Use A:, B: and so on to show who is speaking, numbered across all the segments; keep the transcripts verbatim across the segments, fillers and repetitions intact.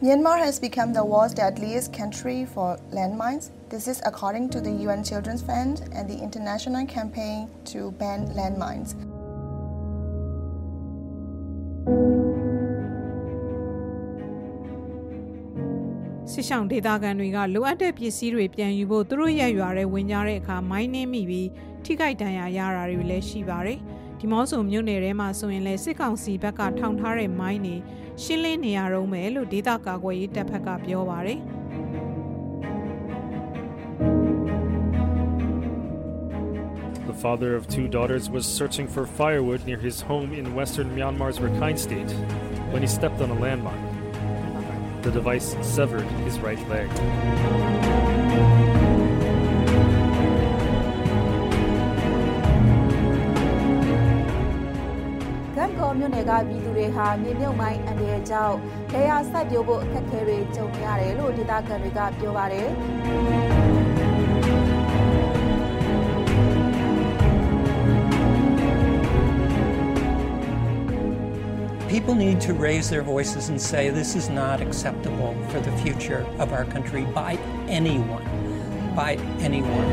A: Myanmar has become the world's deadliest country for landmines. This is according to the U N Children's Fund and the international campaign to ban landmines.
B: စစ်ဆောင်ဒေသခံတွေကလိုအပ်တဲ့ပစ္စည်းတွေပြန်ယူဖို့သူတို့ရက်ရွာတွေဝင်ကြတဲ့အခါမိုင်းနှင်းမိပြီးထိခိုက်ဒဏ်ရာရတာတွေလည်းရှိပါတယ်။ဒီမော့ဆိုမြို့နယ်ထဲမှာဆိုရင်လည်းစစ်ကောင်စီဘက်ကထောင်ထားတဲ့မိုင်းတွေရှင်းလင်းနေရတော့မယ်လို့ဒေသကာကွယ်ရေးတပ်ဖက်ကပြောပါတယ်။
C: The father of two daughters was searching for firewood near his home in western Myanmar's Rakhine State when he stepped on a landmine. The device severed his right leg.
D: Gangko မြို့နယ်ကပြည်သူတွေဟာမြေမြုပ်မိုင်းအန္တရာယ်ကြောင့်လေယာစိုက်ပျိုးဖို့အခက်အခဲတွေကြုံနေရတယ်လို့ဒေသခံတွေကပြောပါတယ်။
E: People need to raise their voices and say this is not acceptable for the future of our country by anyone, by anyone.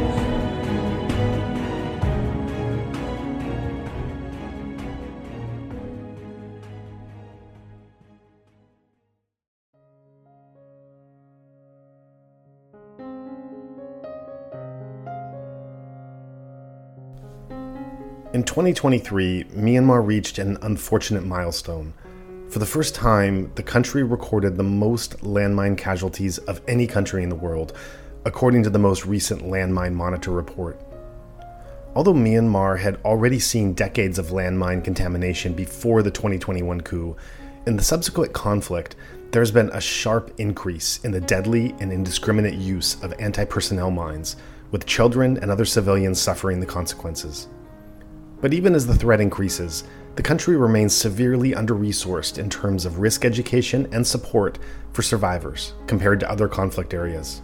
F: In twenty twenty-three, Myanmar reached an unfortunate milestone. For the first time, the country recorded the most landmine casualties of any country in the world, according to the most recent Landmine Monitor report. Although Myanmar had already seen decades of landmine contamination before the twenty twenty-one coup, in the subsequent conflict, there has been a sharp increase in the deadly and indiscriminate use of anti-personnel mines, with children and other civilians suffering the consequences. But even as the threat increases, the country remains severely under-resourced in terms of risk education and support for survivors compared to other conflict areas.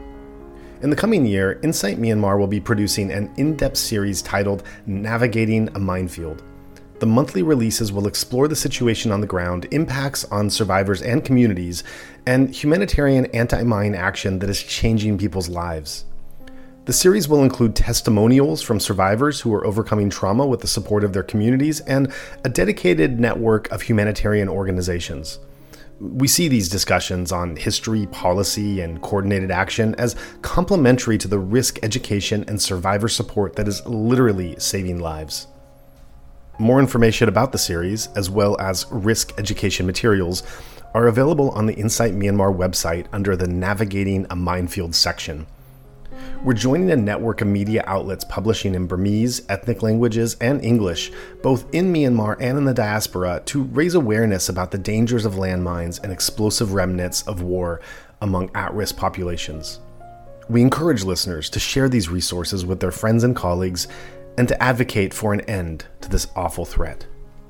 F: In the coming year, Insight Myanmar will be producing an in-depth series titled Navigating a Minefield. The monthly releases will explore the situation on the ground, impacts on survivors and communities, and humanitarian anti-mine action that is changing people's lives. The series will include testimonials from survivors who are overcoming trauma with the support of their communities and a dedicated network of humanitarian organizations. We see these discussions on history, policy, and coordinated action as complementary to the risk education and survivor support that is literally saving lives. More information about the series, as well as risk education materials, are available on the Insight Myanmar website under the Navigating a Minefield section. We're joining a network of media outlets publishing in Burmese, ethnic languages, and English, both in Myanmar and in the diaspora, to raise awareness about the dangers of landmines and explosive remnants of war among at-risk populations. We encourage listeners to share these resources with their friends and colleagues and to advocate for an end to this awful threat.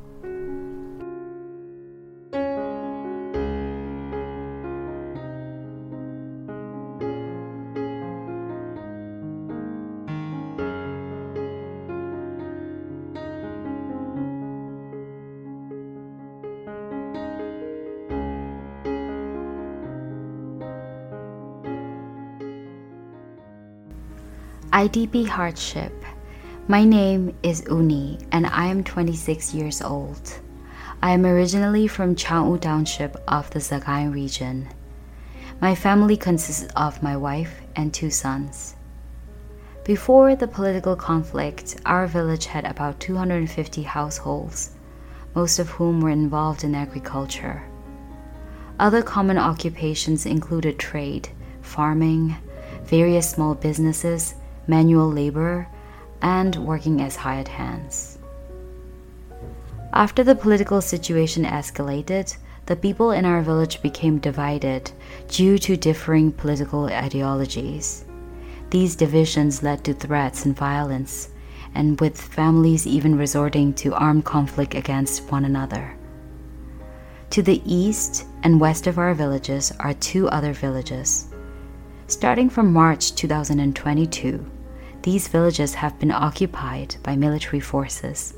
G: I D P Hardship. My name is Uni and I am twenty-six years old. I am originally from Chang'u Township of the Sagaing region. My family consists of my wife and two sons. Before the political conflict, our village had about two hundred fifty households, most of whom were involved in agriculture. Other common occupations included trade, farming, various small businesses, manual labor, and working as hired hands. After the political situation escalated, the people in our village became divided due to differing political ideologies. These divisions led to threats and violence, and with families even resorting to armed conflict against one another. To the east and west of our villages are two other villages. Starting from March two thousand twenty-two, these villages have been occupied by military forces,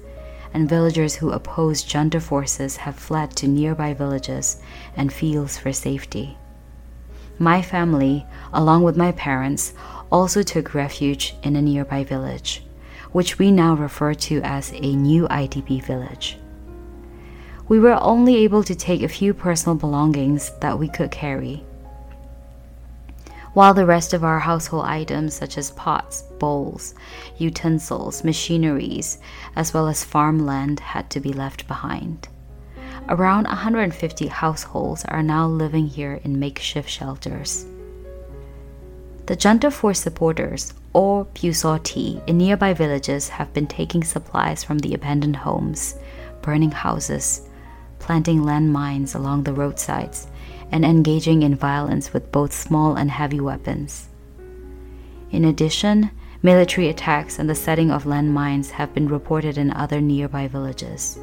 G: and villagers who oppose junta forces have fled to nearby villages and fields for safety. My family, along with my parents, also took refuge in a nearby village, which we now refer to as a new I D P village. We were only able to take a few personal belongings that we could carry, while the rest of our household items such as pots, bowls, utensils, machineries, as well as farmland had to be left behind. Around one hundred fifty households are now living here in makeshift shelters. The junta force supporters, or Pusoti, in nearby villages have been taking supplies from the abandoned homes, burning houses, planting landmines along the roadsides, and engaging in violence with both small and heavy weapons. In addition, military attacks and the setting of landmines have been reported in other nearby villages.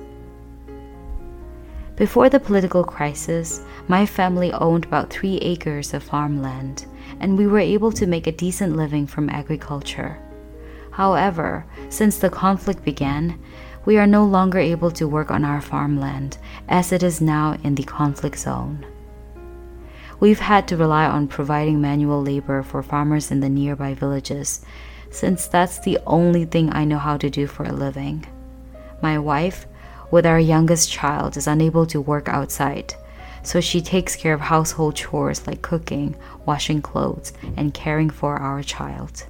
G: Before the political crisis, my family owned about three acres of farmland, and we were able to make a decent living from agriculture. However, since the conflict began, we are no longer able to work on our farmland, as it is now in the conflict zone. We've had to rely on providing manual labor for farmers in the nearby villages, since that's the only thing I know how to do for a living. My wife, with our youngest child, is unable to work outside, so she takes care of household chores like cooking, washing clothes, and caring for our child.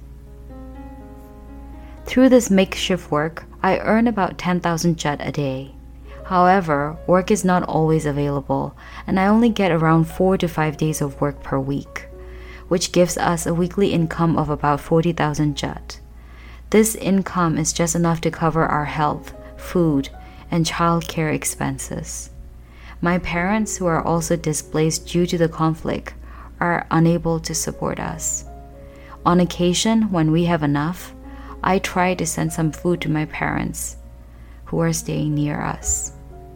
G: Through this makeshift work, I earn about ten thousand kyat a day. However, work is not always available, and I only get around four to five days of work per week, which gives us a weekly income of about forty thousand kyat. This income is just enough to cover our health, food, and childcare expenses. My parents, who are also displaced due to the conflict, are unable to support us. On occasion, when we have enough, I try to send some food to my parents, who are staying near us.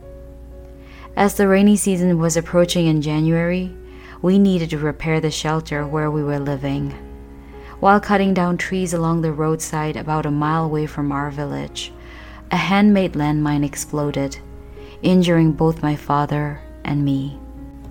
G: As the rainy season was approaching in January, we needed to repair the shelter where we were living. While cutting down trees along the roadside about a mile away from our village, a handmade landmine exploded, injuring both my father and me.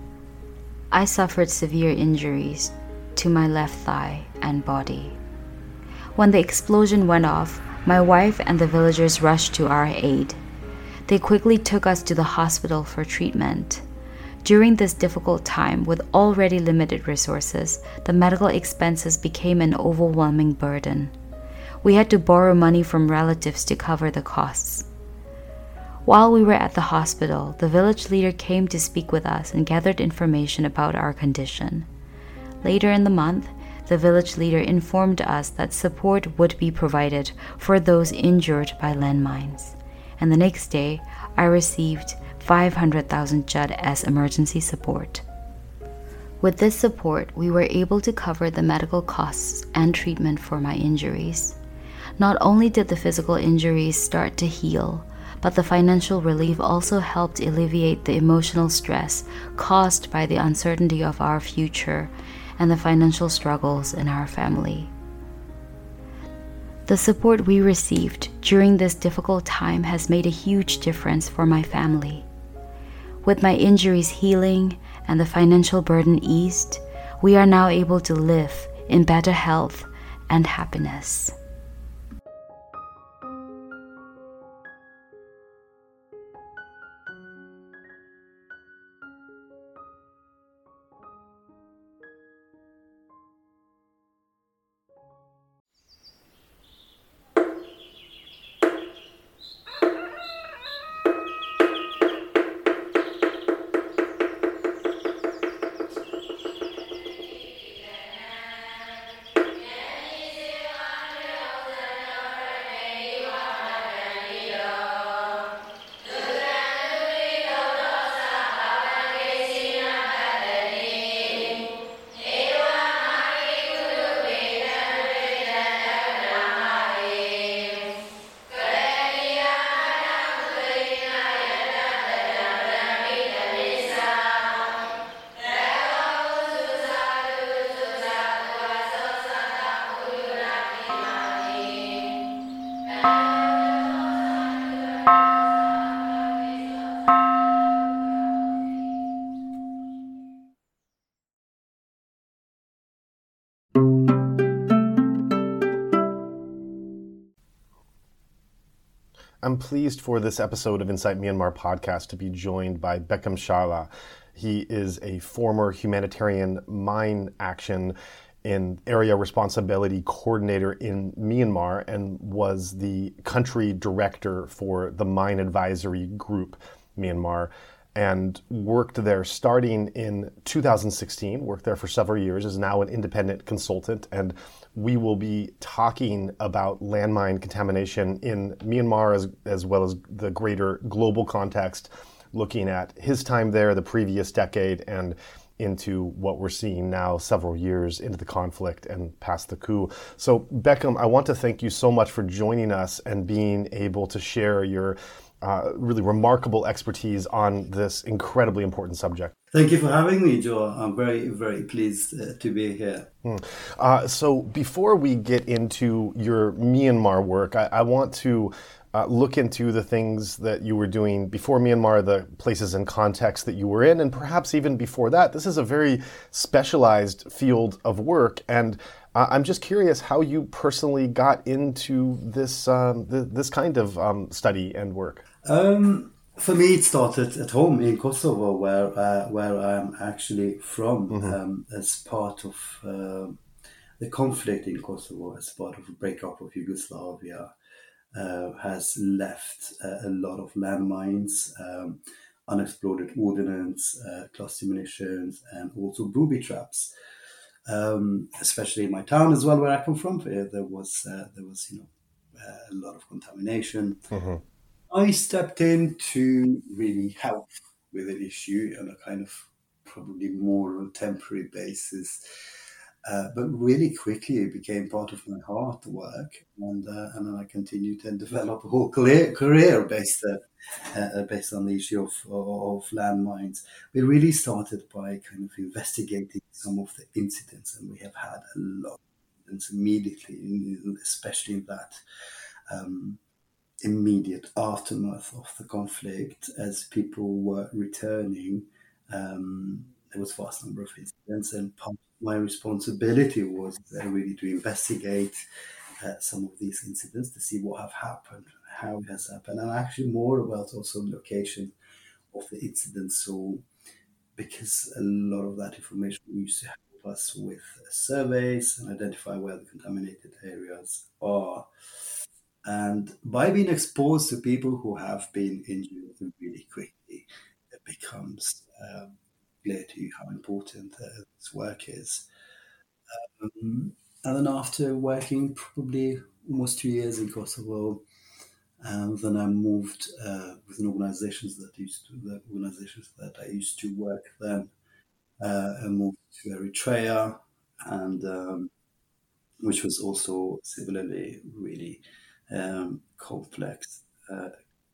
G: I suffered severe injuries to my left thigh and body. When the explosion went off, my wife and the villagers rushed to our aid. They quickly took us to the hospital for treatment. During this difficult time, with already limited resources, the medical expenses became an overwhelming burden. We had to borrow money from relatives to cover the costs. While we were at the hospital, the village leader came to speak with us and gathered information about our condition. Later in the month, the village leader informed us that support would be provided for those injured by landmines. And the next day, I received five hundred thousand kyat as emergency support. With this support, we were able to cover the medical costs and treatment for my injuries. Not only did the physical injuries start to heal, but the financial relief also helped alleviate the emotional stress caused by the uncertainty of our future and the financial struggles in our family. The support we received during this difficult time has made a huge difference for my family. With my injuries healing and the financial burden eased, we are now able to live in better health and happiness.
F: I'm pleased for this episode of Insight Myanmar podcast to be joined by Beckham Sharla. He is a former humanitarian mine action and area responsibility coordinator in Myanmar and was the country director for the Mine Advisory Group Myanmar, and worked there starting in two thousand sixteen, worked there for several years, is now an independent consultant, and we will be talking about landmine contamination in Myanmar as, as well as the greater global context, looking at his time there, the previous decade, and into what we're seeing now several years into the conflict and past the coup. So Beckham, I want to thank you so much for joining us and being able to share your uh, really remarkable expertise on this incredibly important subject.
H: Thank you for having me, Joe. I'm very, very pleased uh, to be here.
F: Mm. Uh, so before we get into your Myanmar work, I, I want to Uh, look into the things that you were doing before Myanmar, the places and contexts that you were in, and perhaps even before that. This is a very specialized field of work, and uh, I'm just curious how you personally got into this um, th- this kind of um, study and work.
H: Um, for me, it started at home in Kosovo, where uh, where I'm actually from, mm-hmm. um, as part of uh, the conflict in Kosovo, as part of the breakup of Yugoslavia. Uh, has left uh, a lot of landmines, um, unexploded ordnance, uh, cluster munitions, and also booby traps. Um, especially in my town as well, where I come from, there was uh, there was you know uh, a lot of contamination. Mm-hmm. I stepped in to really help with an issue on a kind of probably more temporary basis. Uh, but really quickly, it became part of my heart work, and uh, and then I continued to develop a whole career, career based uh, uh, based on the issue of of landmines. We really started by kind of investigating some of the incidents, and we have had a lot of incidents immediately, especially in that um, immediate aftermath of the conflict, as people were returning. Um, there was a vast number of incidents, and part my responsibility was uh, really to investigate uh, some of these incidents to see what have happened, how it has happened, and actually more about also the location of the incident. So, because a lot of that information used to help us with uh, surveys and identify where the contaminated areas are. And by being exposed to people who have been injured really quickly, it becomes um, clear to you how important uh, this work is. Um, and then after working probably almost two years in Kosovo, um, then I moved uh, with an organizations that used to the organizations that I used to work then. Uh, I moved to Eritrea, and um, which was also similarly really um, complex uh,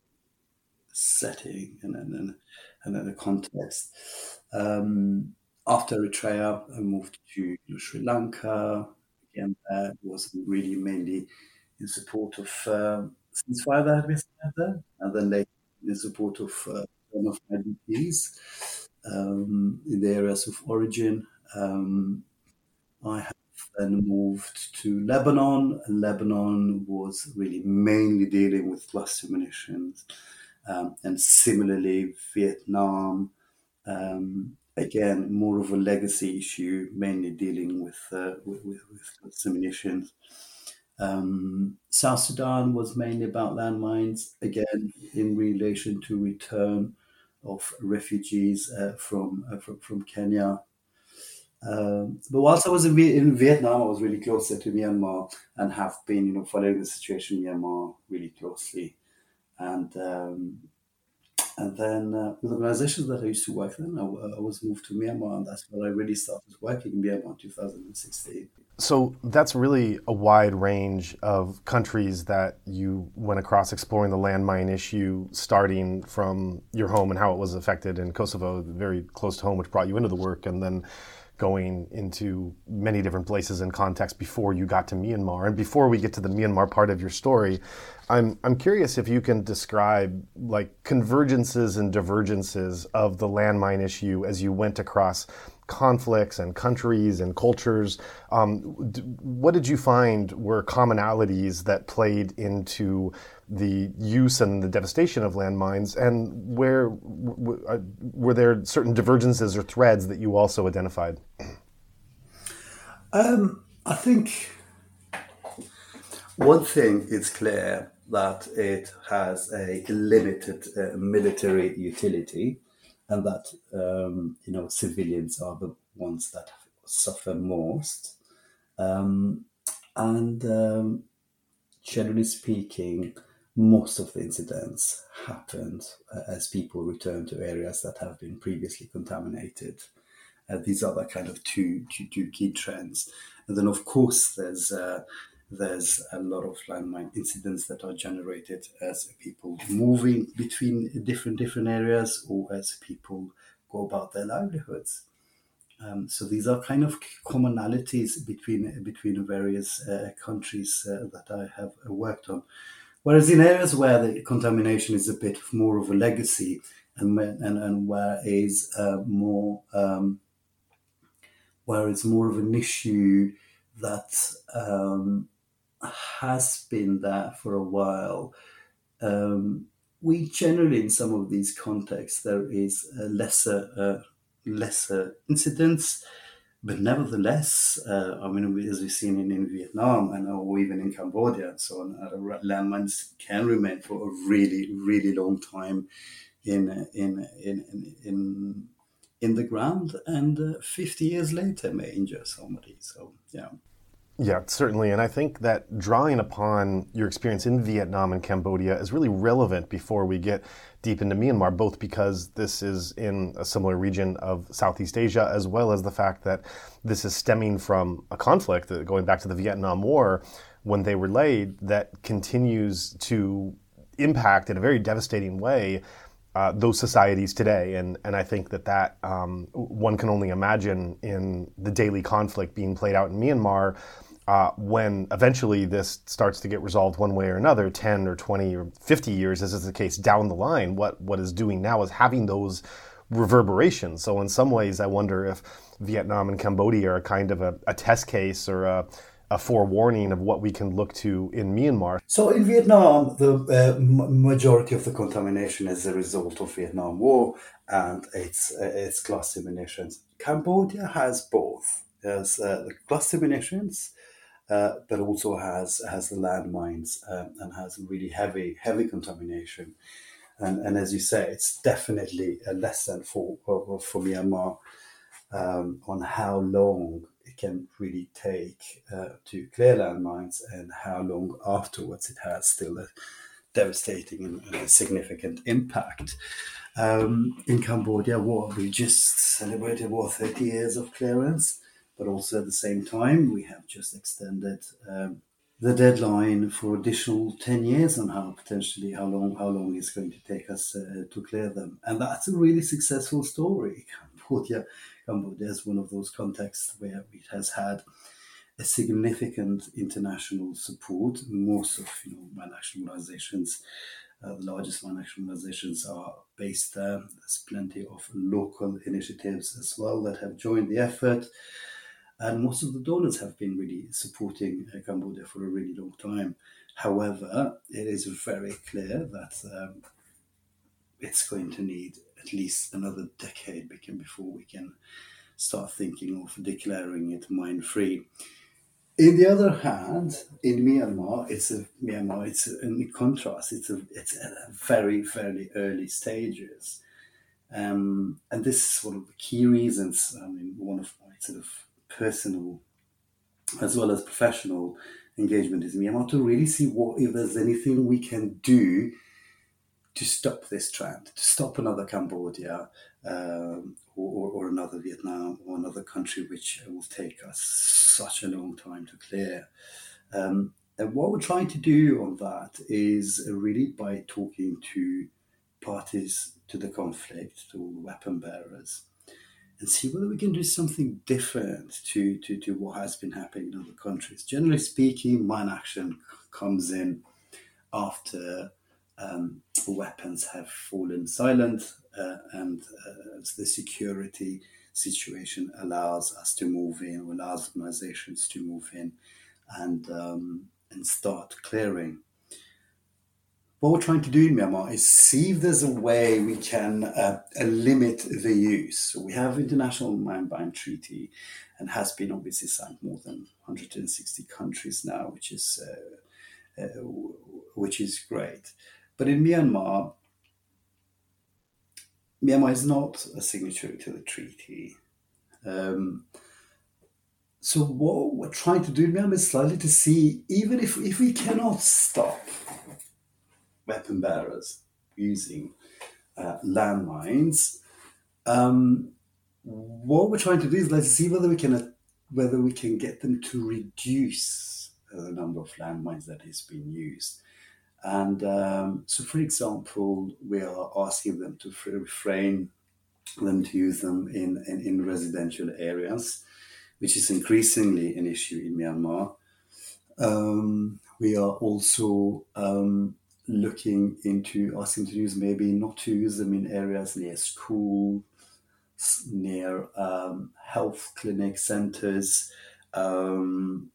H: setting and then and then a context. Um, after Eritrea, I moved to Sri Lanka. Again, that was really mainly in support of um, ceasefire that had been set there, and then later in support of uh, one of my I D Ps um, in the areas of origin. Um, I have then moved to Lebanon, and Lebanon was really mainly dealing with cluster munitions. Um, and similarly, Vietnam, um, again, more of a legacy issue, mainly dealing with uh, with, with, with munitions. Um, South Sudan was mainly about landmines, again, in relation to return of refugees uh, from, uh, from from Kenya. Um, but whilst I was in, in Vietnam, I was really closer to Myanmar and have been, you know, following the situation in Myanmar really closely. And um, and then uh, with organizations that I used to work in, I, I was moved to Myanmar, and that's where I really started working in Myanmar in two thousand sixteen.
F: So that's really a wide range of countries that you went across exploring the landmine issue, starting from your home and how it was affected in Kosovo, very close to home, which brought you into the work, and then going into many different places and contexts before you got to Myanmar. And before we get to the Myanmar part of your story, I'm I'm curious if you can describe like convergences and divergences of the landmine issue as you went across conflicts and countries and cultures. Um, d- what did you find were commonalities that played into the use and the devastation of landmines, and where w- w- uh, were there certain divergences or threads that you also identified?
H: Um, I think one thing is clear, that it has a limited uh, military utility, and that um, you know civilians are the ones that suffer most. Um, and um, generally speaking, most of the incidents happened uh, as people return to areas that have been previously contaminated. Uh, these are the kind of two, two, two key trends. And then, of course, there's uh, there's a lot of landmine incidents that are generated as people moving between different different areas, or as people go about their livelihoods. Um, so these are kind of commonalities between between various uh, countries uh, that I have worked on. Whereas in areas where the contamination is a bit more of a legacy, and and, and where is uh, more um, where it's more of an issue that um, has been there for a while, um, we generally, in some of these contexts, there is a lesser uh, lesser incidents, but nevertheless, uh, I mean, as we've seen in, in Vietnam and or even in Cambodia and so on, uh, landmines can remain for a really, really long time in in in in in, in the ground, and uh, fifty years later may injure somebody. So yeah.
F: Yeah, certainly. And I think that drawing upon your experience in Vietnam and Cambodia is really relevant before we get deep into Myanmar, both because this is in a similar region of Southeast Asia, as well as the fact that this is stemming from a conflict going back to the Vietnam War when they were laid, that continues to impact in a very devastating way Uh, those societies today. And, and I think that that um, one can only imagine in the daily conflict being played out in Myanmar, uh, when eventually this starts to get resolved one way or another, ten or twenty or fifty years, as is the case down the line. What what is doing now is having those reverberations. So in some ways, I wonder if Vietnam and Cambodia are kind of a, a test case or a a forewarning of what we can look to in Myanmar.
H: So in Vietnam, the uh, m- majority of the contamination is a result of Vietnam War and its uh, its cluster munitions. Cambodia has both. There's uh, the cluster munitions, uh, but also has has the landmines uh, and has really heavy heavy contamination. And and as you say, it's definitely a lesson for for, for Myanmar um, on how long it can really take uh, to clear landmines, and how long afterwards it has still a devastating and uh, significant impact. Um, in Cambodia, what we just celebrated what thirty years of clearance, but also at the same time we have just extended um, the deadline for additional ten years on how potentially how long how long it's going to take us uh, to clear them, and that's a really successful story. Cambodia. Cambodia is one of those contexts where it has had a significant international support. Most of you know mine action organizations, uh, the largest mine action organizations, are based there. There's plenty of local initiatives as well that have joined the effort, and most of the donors have been really supporting uh, Cambodia for a really long time. However, it is very clear that um, it's going to need at least another decade before we can start thinking of declaring it mine-free. In the other hand, in Myanmar, it's a Myanmar. It's a, in contrast. It's a it's at a very very early stages, um, and this is one of the key reasons. I mean, one of my sort of personal, as well as professional, engagement is Myanmar, to really see what if there's anything we can do to stop this trend, to stop another Cambodia um, or, or another Vietnam or another country which will take us such a long time to clear. Um, and what we're trying to do on that is really by talking to parties to the conflict, to weapon bearers, and see whether we can do something different to, to, to what has been happening in other countries. Generally speaking, mine action comes in after Um, weapons have fallen silent, uh, and uh, the security situation allows us to move in, or allows organizations to move in and um, and start clearing. what we're trying to do in Myanmar is see if there's a way we can uh, limit the use. So we have International Mine Ban Treaty, and has been obviously signed more than one hundred sixty countries now, which is uh, uh, which is great. But in Myanmar, Myanmar is not a signatory to the treaty. Um, so what we're trying to do in Myanmar is slightly to see, even if, if we cannot stop weapon bearers using uh, landmines, um, what we're trying to do is let's see whether we can uh, whether we can get them to reduce uh, the number of landmines that is being used. And um, so, for example, we are asking them to refrain them to use them in, in, in residential areas, which is increasingly an issue in Myanmar. Um, we are also um, looking into asking to use maybe not to use them in areas near school, near um, health clinic centers, um,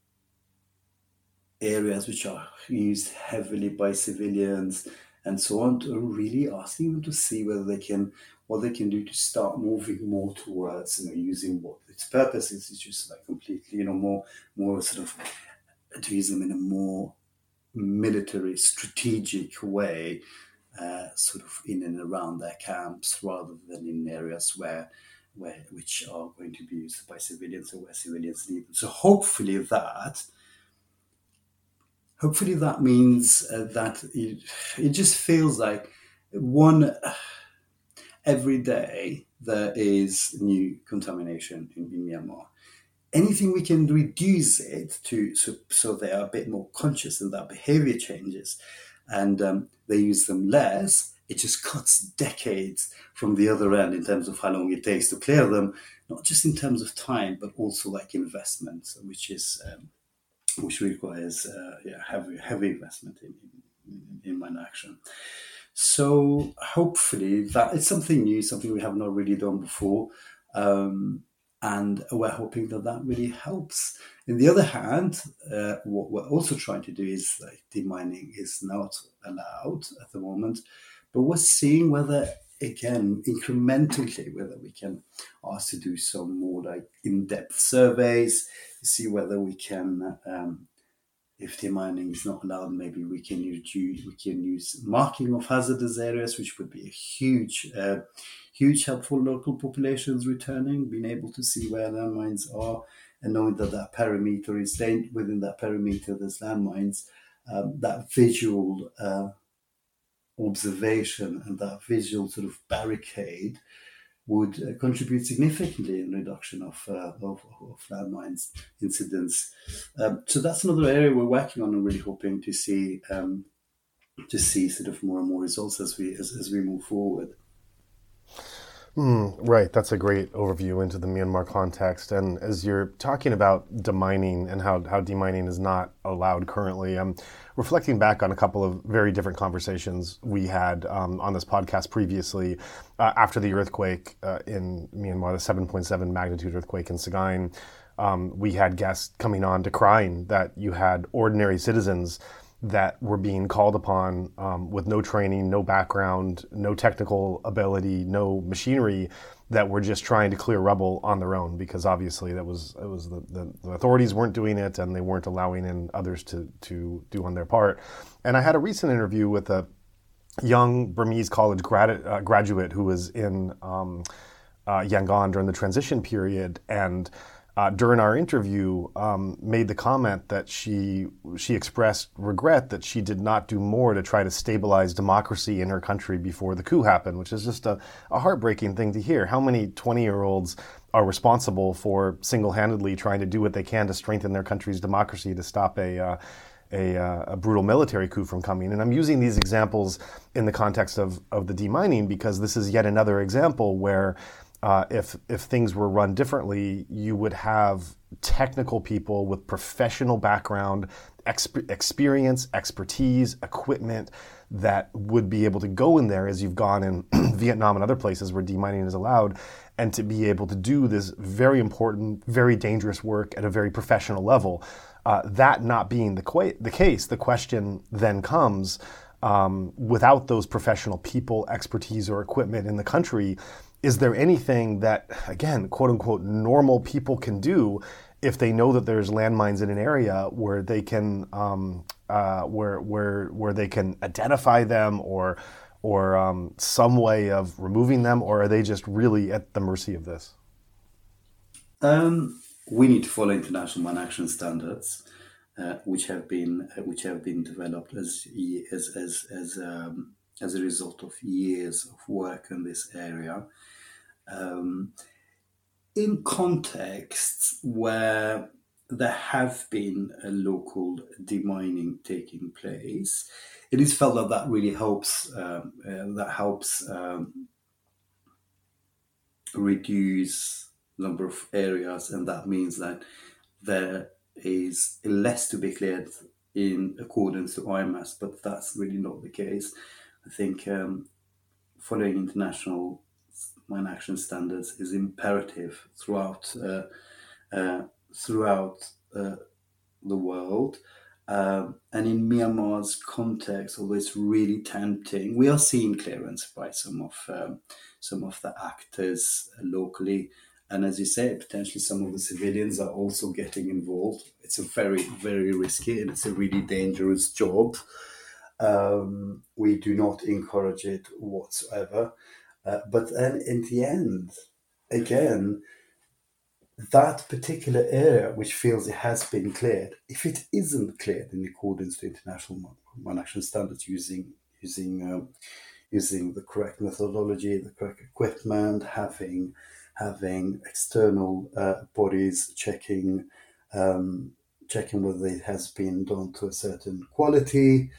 H: areas which are used heavily by civilians, and so on. To really asking them to see whether they can, what they can do to start moving more towards, you know, using what its purpose is. It's just like completely, you know, more, more sort of to use them in a more military, strategic way, uh, sort of in and around their camps, rather than in areas where, where which are going to be used by civilians or where civilians need them. So hopefully that. Hopefully that means uh, that it, it just feels like one, every day there is new contamination in, in Myanmar. Anything we can reduce it to so, so they are a bit more conscious and that behavior changes and um, they use them less, it just cuts decades from the other end in terms of how long it takes to clear them, not just in terms of time, but also like investment, which is... Um, which requires uh, yeah, heavy heavy investment in, in, in mine action. So hopefully that it's something new, something we have not really done before. Um, and we're hoping that that really helps. On the other hand, uh, what we're also trying to do is like demining is not allowed at the moment, but we're seeing whether, again, incrementally, whether we can ask to do some more like in-depth surveys, see whether we can, um, if demining is not allowed, maybe we can use we can use marking of hazardous areas, which would be a huge, uh, huge help for local populations returning, being able to see where landmines are, and knowing that that perimeter is staying within that perimeter. There's landmines. Um, that visual uh, observation and that visual sort of barricade would uh, contribute significantly in reduction of uh, of, of landmines incidents. Um, so that's another area we're working on and really hoping to see um, to see sort of more and more results as we as, as we move forward.
F: Mm, right, that's a great overview into the Myanmar context. And as you're talking about demining and how, how demining is not allowed currently, I'm reflecting back on a couple of very different conversations we had um, on this podcast previously uh, after the earthquake uh, in Myanmar, the seven point seven magnitude earthquake in Sagaing. Um, we had guests coming on decrying that you had ordinary citizens that were being called upon um, with no training, no background, no technical ability, no machinery, that were just trying to clear rubble on their own, because obviously that was it was the, the, the authorities weren't doing it and they weren't allowing in others to to do on their part. And I had a recent interview with a young Burmese college grad, uh, graduate who was in um, uh, Yangon during the transition period, and Uh, during our interview, um, made the comment that she she expressed regret that she did not do more to try to stabilize democracy in her country before the coup happened, which is just a, a heartbreaking thing to hear. How many twenty-year-olds are responsible for single-handedly trying to do what they can to strengthen their country's democracy to stop a uh, a, uh, a brutal military coup from coming? And I'm using these examples in the context of, of the demining because this is yet another example where Uh, if if things were run differently, you would have technical people with professional background, exp- experience, expertise, equipment that would be able to go in there, as you've gone in Vietnam and other places where demining is allowed, and to be able to do this very important, very dangerous work at a very professional level. Uh, that not being the, qu- the case, the question then comes, um, without those professional people, expertise, or equipment in the country, is there anything that, again, quote unquote, normal people can do if they know that there's landmines in an area where they can um, uh, where where where they can identify them, or or um, some way of removing them, or are they just really at the mercy of this?
H: Um, we need to follow international mine action standards, uh, which have been uh, which have been developed as as as as um, as a result of years of work in this area. Um, in contexts where there have been a local demining taking place, it is felt that that really helps. Um, uh, that helps um, reduce number of areas, and that means that there is less to be cleared in accordance to I M A S, but that's really not the case. I think um, following international mine action standards is imperative throughout uh, uh, throughout uh, the world. Um, and in Myanmar's context, although it's really tempting, we are seeing clearance by some of um, some of the actors locally. And as you say, potentially some of the civilians are also getting involved. It's a very, very risky and it's a really dangerous job. Um, we do not encourage it whatsoever. Uh, but then in the end, again, that particular area which feels it has been cleared, if it isn't cleared in accordance to international mine action standards, using using um, using the correct methodology, the correct equipment, having having external uh, bodies checking um, checking whether it has been done to a certain quality,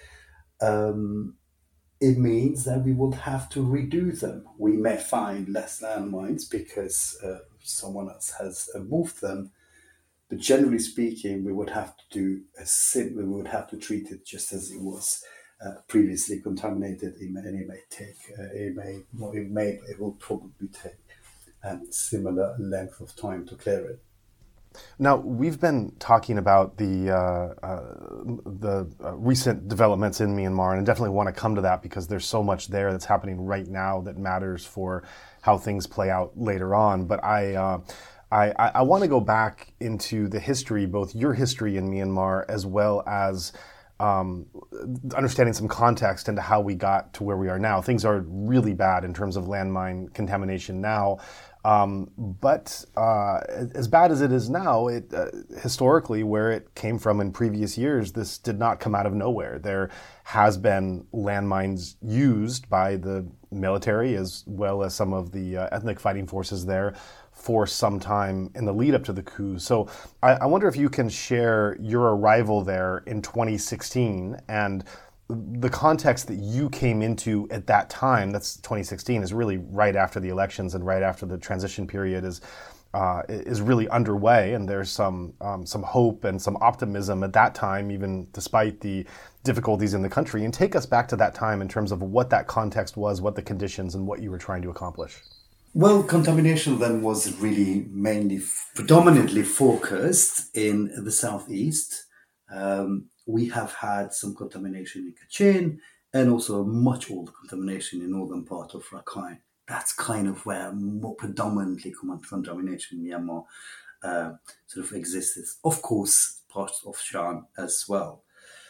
H: um, it means that we will have to redo them. We may find less landmines because uh, someone else has uh, moved them, but generally speaking, we would have to do a sim- we would have to treat it just as it was uh, previously contaminated. It may, and it may take uh, it may not it may it will probably take a um, similar length of time to clear it.
F: Now, we've been talking about the uh, uh, the uh, recent developments in Myanmar, and I definitely want to come to that because there's so much there that's happening right now that matters for how things play out later on. But I uh, I, I want to go back into the history, both your history in Myanmar as well as um, understanding some context into how we got to where we are now. Things are really bad in terms of landmine contamination now. Um, but uh, as bad as it is now, it uh, historically, where it came from in previous years, this did not come out of nowhere. There has been landmines used by the military as well as some of the uh, ethnic fighting forces there for some time in the lead up to the coup. So I, I wonder if you can share your arrival there in twenty sixteen and the context that you came into at that time, that's twenty sixteen, is really right after the elections and right after the transition period is uh, is really underway, and there's some um, some hope and some optimism at that time, even despite the difficulties in the country. And take us back to that time in terms of what that context was, what the conditions, and what you were trying to accomplish.
H: Well, contamination then was really mainly, predominantly focused in the southeast. Um, we have had some contamination in Kachin and also much older contamination in northern part of Rakhine. That's kind of where more predominantly contamination in Myanmar uh, sort of existed. Of course, parts of Shan as well.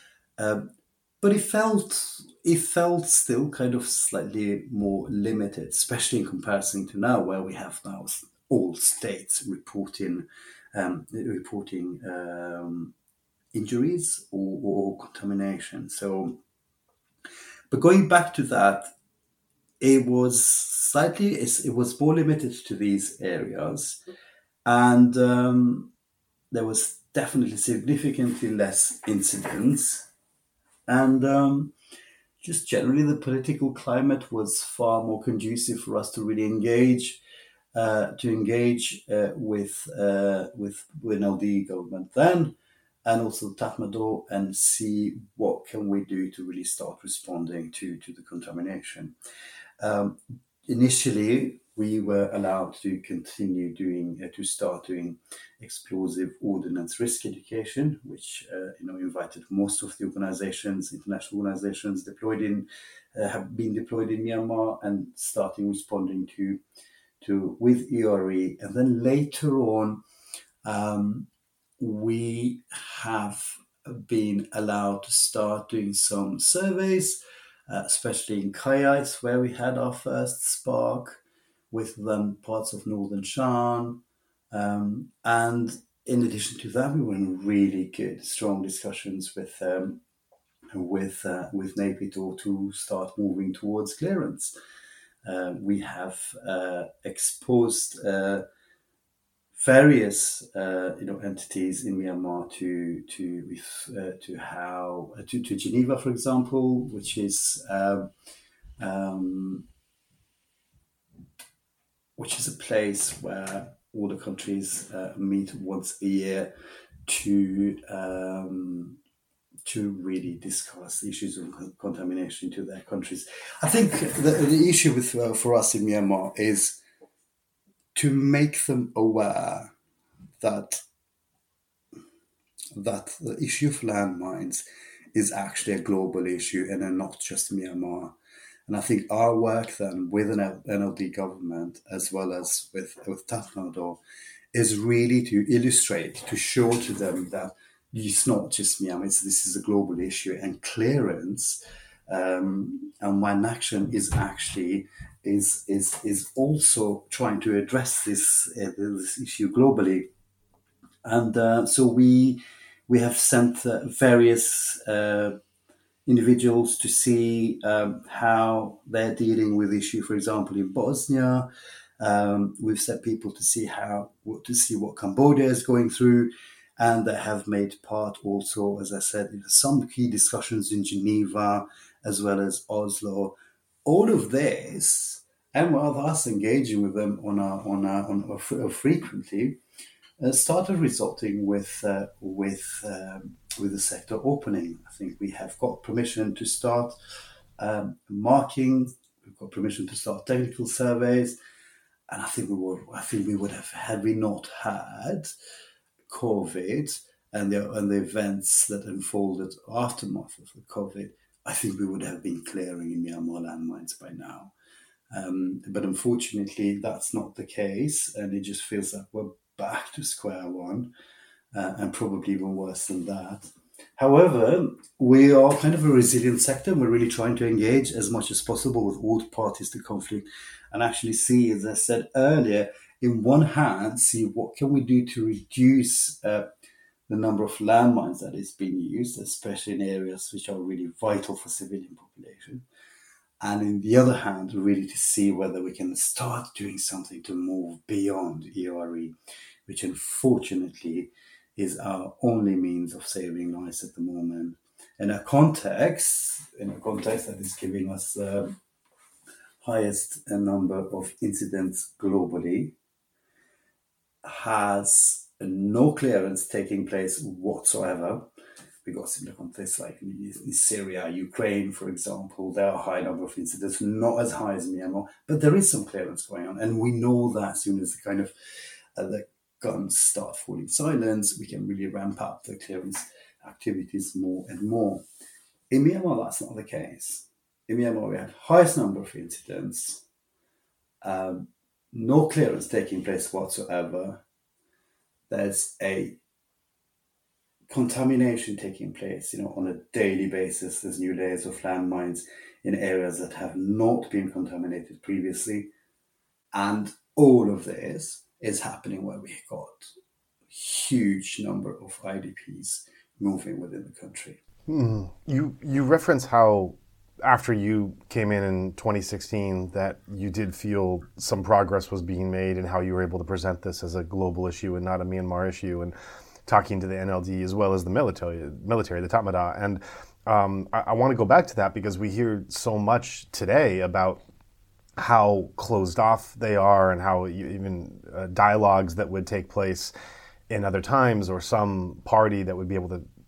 H: Um, but it felt it felt still kind of slightly more limited, especially in comparison to now, where we have now all states reporting um, reporting um, injuries or, or contamination. So, but going back to that, it was slightly it was more limited to these areas, and um, there was definitely significantly less incidents. And um, just generally, the political climate was far more conducive for us to really engage, uh, to engage uh, with uh, with with N L D government then, and also Tatmadaw, and see what can we do to really start responding to to the contamination. Um, initially, we were allowed to continue doing, uh, to start doing explosive ordnance risk education, which uh, you know invited most of the organizations, international organizations deployed in, uh, have been deployed in Myanmar, and starting responding to, to with E R E, and then later on, um, we have been allowed to start doing some surveys, uh, especially in Kayais, where we had our first spark, with then parts of northern Shan. Um, and in addition to that, we were in really good, strong discussions with um, with uh, with Naypyidaw to start moving towards clearance. Uh, we have uh, exposed uh, various uh, you know entities in Myanmar to to uh, to how uh, to, to Geneva, for example, which is um, um, which is a place where all the countries uh, meet once a year to um, to really discuss issues of contamination to their countries. I think the, the issue with uh, for us in Myanmar is to make them aware that that the issue of landmines is actually a global issue and not just Myanmar. And I think our work then with an N L D government, as well as with, with Tatmadaw, is really to illustrate, to show to them that it's not just Myanmar, it's, this is a global issue, and clearance um, and one action is actually is is is also trying to address this uh, this issue globally. And uh, so we we have sent uh, various uh, individuals to see um, how they're dealing with the issue. For example, in Bosnia, um, we've sent people to see how to see what Cambodia is going through, and they have made part also, as I said, in some key discussions in Geneva as well as Oslo. All of this, and with us engaging with them on a, on a, on a, frequently, uh, started resulting with uh, with um, with the sector opening. I think we have got permission to start um, marking. We've got permission to start technical surveys, and I think we would. I think we would have, had we not had COVID and the and the events that unfolded aftermath of the COVID, I think we would have been clearing in Myanmar landmines by now. Um, but unfortunately, that's not the case, and it just feels like we're back to square one, uh, and probably even worse than that. However, we are kind of a resilient sector, and we're really trying to engage as much as possible with all parties to conflict, and actually see, as I said earlier, in one hand, see what can we do to reduce uh, the number of landmines that is being used, especially in areas which are really vital for civilian population. And in the other hand, really to see whether we can start doing something to move beyond E R E, which unfortunately is our only means of saving lives at the moment. In a context, in a context that is giving us the uh, highest number of incidents globally, has no clearance taking place whatsoever, because in the context like in Syria, Ukraine, for example, there are a high number of incidents, not as high as Myanmar, but there is some clearance going on. And we know that as soon as the kind of uh, the guns start falling silence, we can really ramp up the clearance activities more and more. In Myanmar, that's not the case. In Myanmar, we have highest number of incidents, um, no clearance taking place whatsoever. There's a contamination taking place, you know, on a daily basis. There's new layers of landmines in areas that have not been contaminated previously. And all of this is happening where we've got a huge number of I D Ps moving within the country.
F: Hmm. You you reference how after you came in in twenty sixteen that you did feel some progress was being made and how you were able to present this as a global issue and not a Myanmar issue, and talking to the N L D as well as the military, military, the Tatmadaw. And um, I, I want to go back to that because we hear so much today about how closed off they are and how you, even uh, dialogues that would take place in other times, or some party that would be able to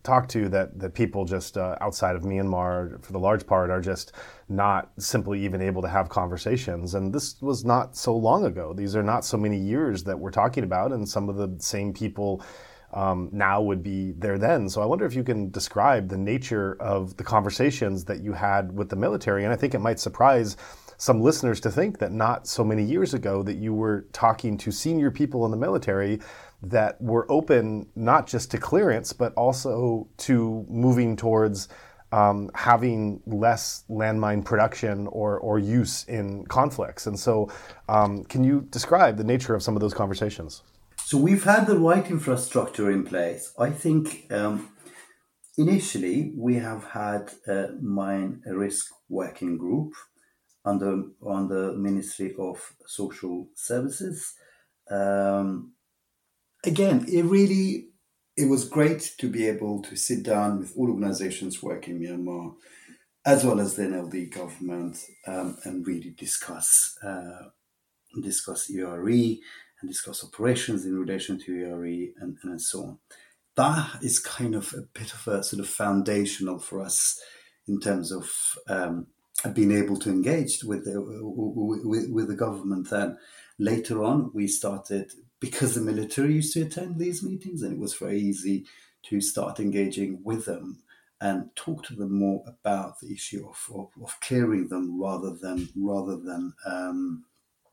F: talk to that, that people just uh, outside of Myanmar, for the large part, are just not simply even able to have conversations. And this was not so long ago. These are not so many years that we're talking about, and some of the same people um, now would be there then. So I wonder if you can describe the nature of the conversations that you had with the military. And I think it might surprise some listeners to think that not so many years ago that you were talking to senior people in the military that were open not just to clearance, but also to moving towards um, having less landmine production or, or use in conflicts. And so um, can you describe the nature of some of those conversations?
H: So we've had the right infrastructure in place. I think um, initially we have had a mine risk working group under on the Ministry of Social Services. Um, again, it really, it was great to be able to sit down with all organizations working in Myanmar, as well as the N L D government, um, and really discuss uh, discuss E R E and discuss operations in relation to E R E and, and so on. That is kind of a bit of a sort of foundational for us in terms of um, being able to engage with the, with, with the government. Then later on, we started, because the military used to attend these meetings, and it was very easy to start engaging with them and talk to them more about the issue of, of, of clearing them rather than rather than um,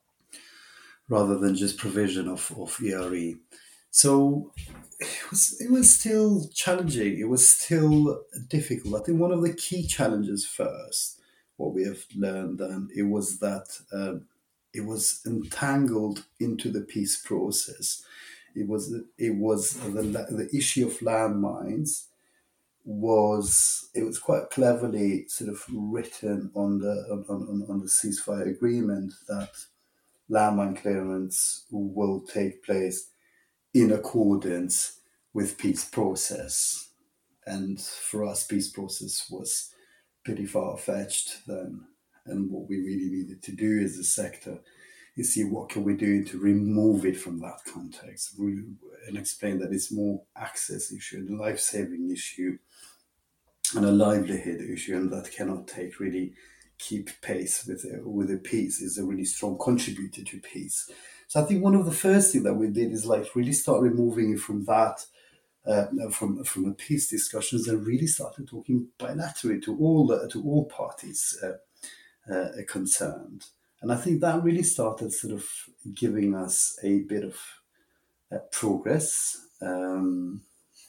H: rather than just provision of, of E R E. So it was it was still challenging. It was still difficult. I think one of the key challenges first, what we have learned then, it was that uh, it was entangled into the peace process. It was it was the the issue of landmines was it was quite cleverly sort of written on the on, on, on the ceasefire agreement that landmine clearance will take place in accordance with peace process. And for us, peace process was pretty far-fetched then. And what we really needed to do as a sector is see what can we do to remove it from that context and explain that it's more access issue, a life-saving issue, and a livelihood issue, and that cannot take really keep pace with the, with the peace, is a really strong contributor to peace. So I think one of the first things that we did is like really start removing it from that, uh, from from the peace discussions, and really started talking bilaterally to all the, to all parties uh, uh, concerned. And I think that really started sort of giving us a bit of uh, progress. Um,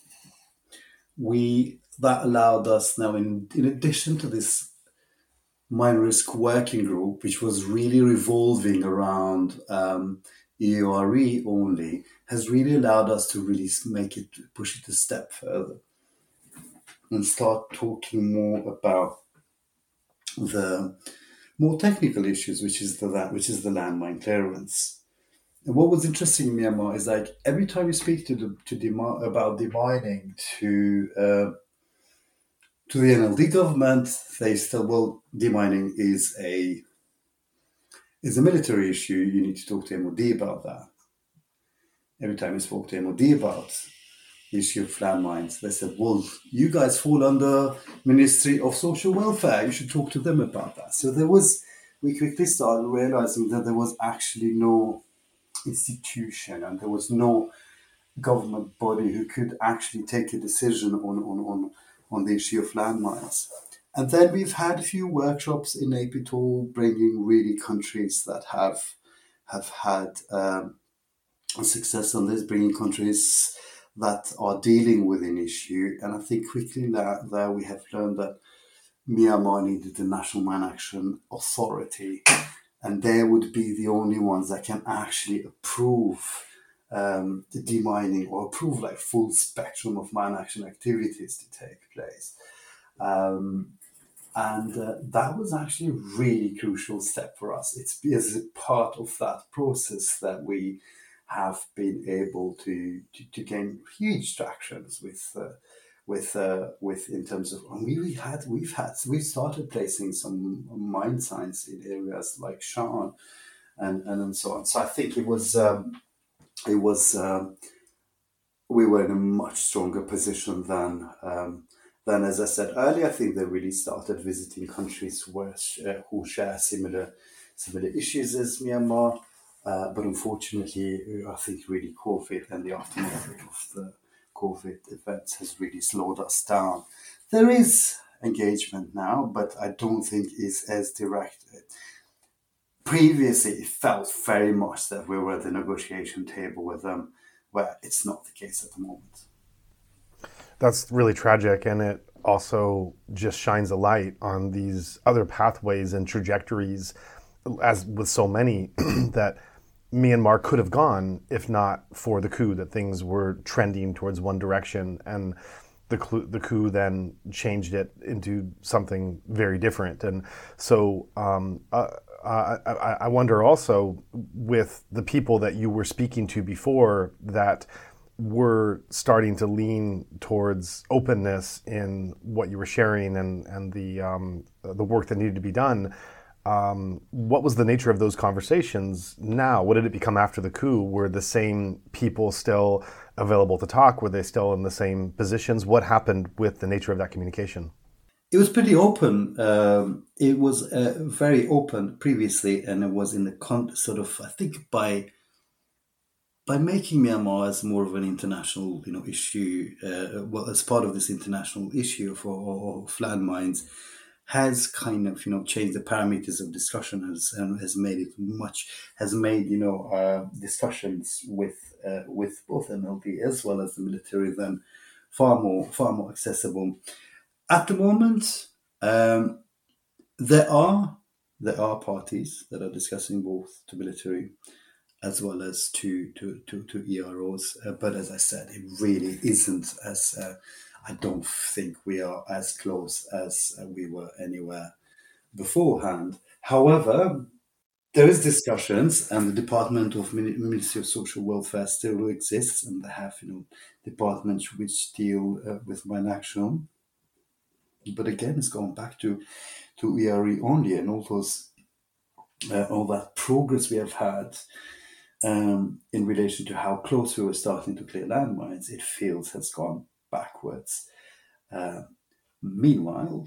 H: we that allowed us now, in in addition to this mine risk working group, which was really revolving around um, E R E only, has really allowed us to really make it, push it a step further and start talking more about the more technical issues, which is the that which is the landmine clearance. And what was interesting in Myanmar is like every time we speak to the, to demi- about demining to uh, to the N L D government, they still, well, demining is a is a military issue. You need to talk to M O D about that. Every time we spoke to M O D about the issue of landmines, they said, well, you guys fall under Ministry of Social Welfare. You should talk to them about that. So there was, we quickly started realizing that there was actually no institution and there was no government body who could actually take a decision on, on, on, on the issue of landmines. And then we've had a few workshops in A P T O L bringing really countries that have have had um, success on this, bringing countries that are dealing with an issue. And I think quickly that, there we have learned that Myanmar needed the National Mine Action Authority, and they would be the only ones that can actually approve um, the demining or approve like full spectrum of mine action activities to take place. Um, and uh, that was actually a really crucial step for us. It's as a part of that process that we have been able to to, to gain huge tractions with uh, with uh, with in terms of and we, we had we've had we started placing some mine signs in areas like Shan and, and and so on. So I think it was um, it was um, we were in a much stronger position than, um, than as I said earlier. I think they really started visiting countries where, uh, who share similar similar issues as Myanmar. Uh, but unfortunately, I think really COVID and the aftermath of the COVID events has really slowed us down. There is engagement now, but I don't think it's as direct. Previously, it felt very much that we were at the negotiation table with them, where it's not the case at the moment.
F: That's really tragic, and it also just shines a light on these other pathways and trajectories, as with so many, that Myanmar could have gone if not for the coup, that things were trending towards one direction, and the coup, the coup then changed it into something very different. And so um, uh, I, I wonder also, with the people that you were speaking to before that were starting to lean towards openness in what you were sharing and, and the, um, the work that needed to be done, Um, what was the nature of those conversations now? What did it become after the coup? Were the same people still available to talk? Were they still in the same positions? What happened with the nature of that communication?
H: It was pretty open. Um, it was uh, very open previously, and it was in the con- sort of, I think, by by making Myanmar as more of an international, you know, issue. Uh, well, as part of this international issue for of landmines, has kind of, you know, changed the parameters of discussion, has and has made it much, has made, you know, uh, discussions with uh, with both M L D as well as the military then far more far more accessible. At the moment, um, there are there are parties that are discussing both to military as well as to to to, to E R Os, uh, but as I said, it really isn't as. Uh, I don't think we are as close as uh, we were anywhere beforehand. However, there is discussions, and the Department of Ministry of Social Welfare still exists, and they have, you know, departments which deal uh, with mine action. But again, it's gone back to to E R E only, and all those uh, all that progress we have had um, in relation to how close we were starting to clear landmines, it feels has gone backwards. Uh, meanwhile,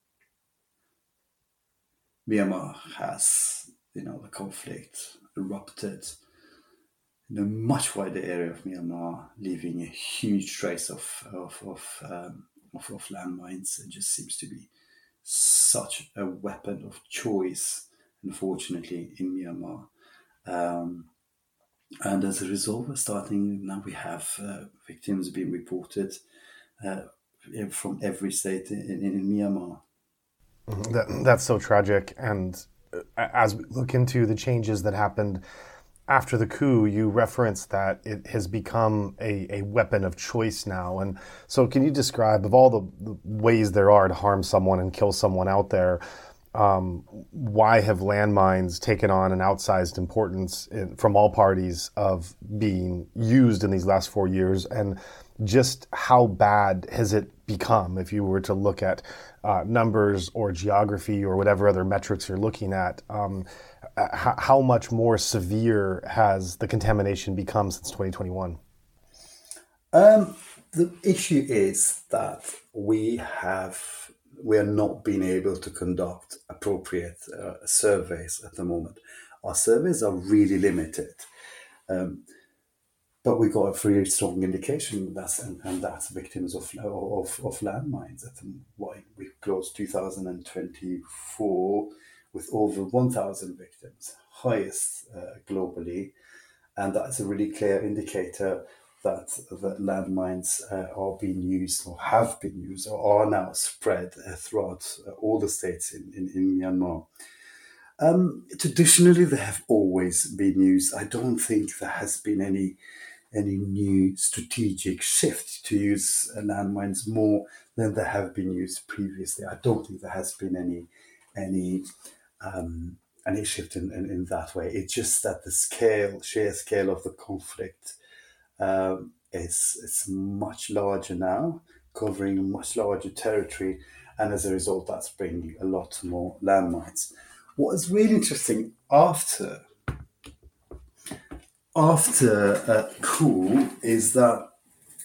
H: Myanmar has, you know, the conflict erupted in a much wider area of Myanmar, leaving a huge trace of of of, um, of, of landmines. It just seems to be such a weapon of choice, unfortunately, in Myanmar. Um, and as a result, we're starting now. We have uh, victims being reported uh, from every state in, in, in Myanmar.
F: That, that's so tragic. And as we look into the changes that happened after the coup, you referenced that it has become a, a weapon of choice now. And so can you describe, of all the, the ways there are to harm someone and kill someone out there, um, why have landmines taken on an outsized importance in, from all parties of being used in these last four years? And just how bad has it become, if you were to look at uh, numbers or geography or whatever other metrics you're looking at? Um, h- how much more severe has the contamination become since twenty twenty-one?
H: Um, the issue is that we have we are not being able to conduct appropriate uh, surveys at the moment. Our surveys are really limited. Um, But we got a very strong indication that's and, and that's victims of of, of landmines. At why we closed two thousand twenty-four with over one thousand victims, highest uh, globally, and that's a really clear indicator that the landmines uh, are being used or have been used or are now spread uh, throughout uh, all the states in in, in Myanmar. Um, traditionally, they have always been used. I don't think there has been any. any new strategic shift to use uh, landmines more than they have been used previously. I don't think there has been any any um, any shift in, in, in that way. It's just that the scale, sheer scale of the conflict um, is it's much larger now, covering a much larger territory, and as a result, that's bringing a lot more landmines. What is really interesting after After a coup is that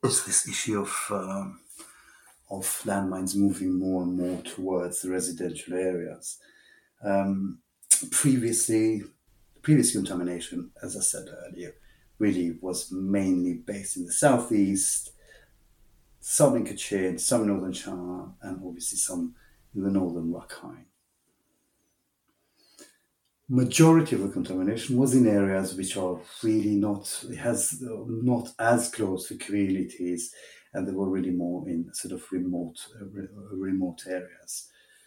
H: is this issue of um, of landmines moving more and more towards the residential areas. Um, previously, previous contamination, as I said earlier, really was mainly based in the southeast, some in Kachin, some in northern China, and obviously some in the northern Rakhine. Majority of the contamination was in areas which are really not, it has not as close to communities, and they were really more in sort of remote, uh, remote areas.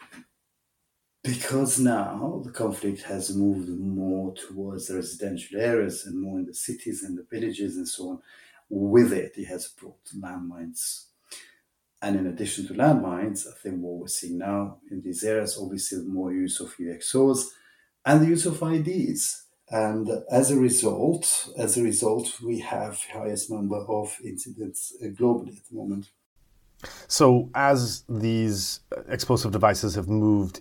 H: Because now the conflict has moved more towards the residential areas and more in the cities and the villages and so on, with it, it has brought landmines. And in addition to landmines, I think what we're seeing now in these areas, obviously more use of U X Os and the use of I Ds. And as a result, as a result, we have the highest number of incidents globally at the moment.
F: So as these explosive devices have moved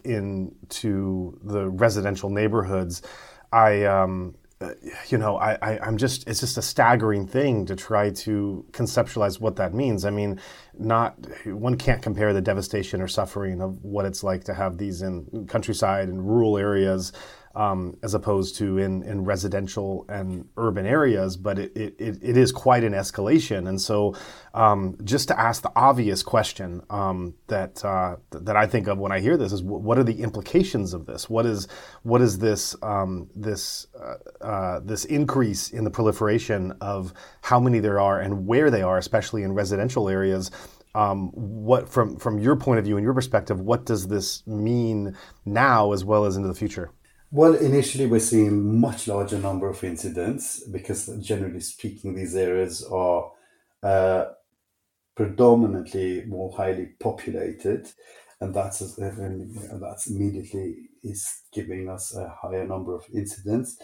F: into the residential neighborhoods, I, um, you know, I, I, I'm just, it's just a staggering thing to try to conceptualize what that means. I mean, not, one can't compare the devastation or suffering of what it's like to have these in countryside and rural areas Um, as opposed to in, in residential and urban areas, but it, it, it is quite an escalation. And so um, just to ask the obvious question um, that uh, that I think of when I hear this is, what are the implications of this? What is what is this um, this uh, uh, this increase in the proliferation of how many there are and where they are, especially in residential areas? Um, what from from your point of view and your perspective, what does this mean now as well as into the future?
H: Well, initially we're seeing much larger number of incidents because, generally speaking, these areas are uh, predominantly more highly populated, and that's and that's immediately is giving us a higher number of incidents.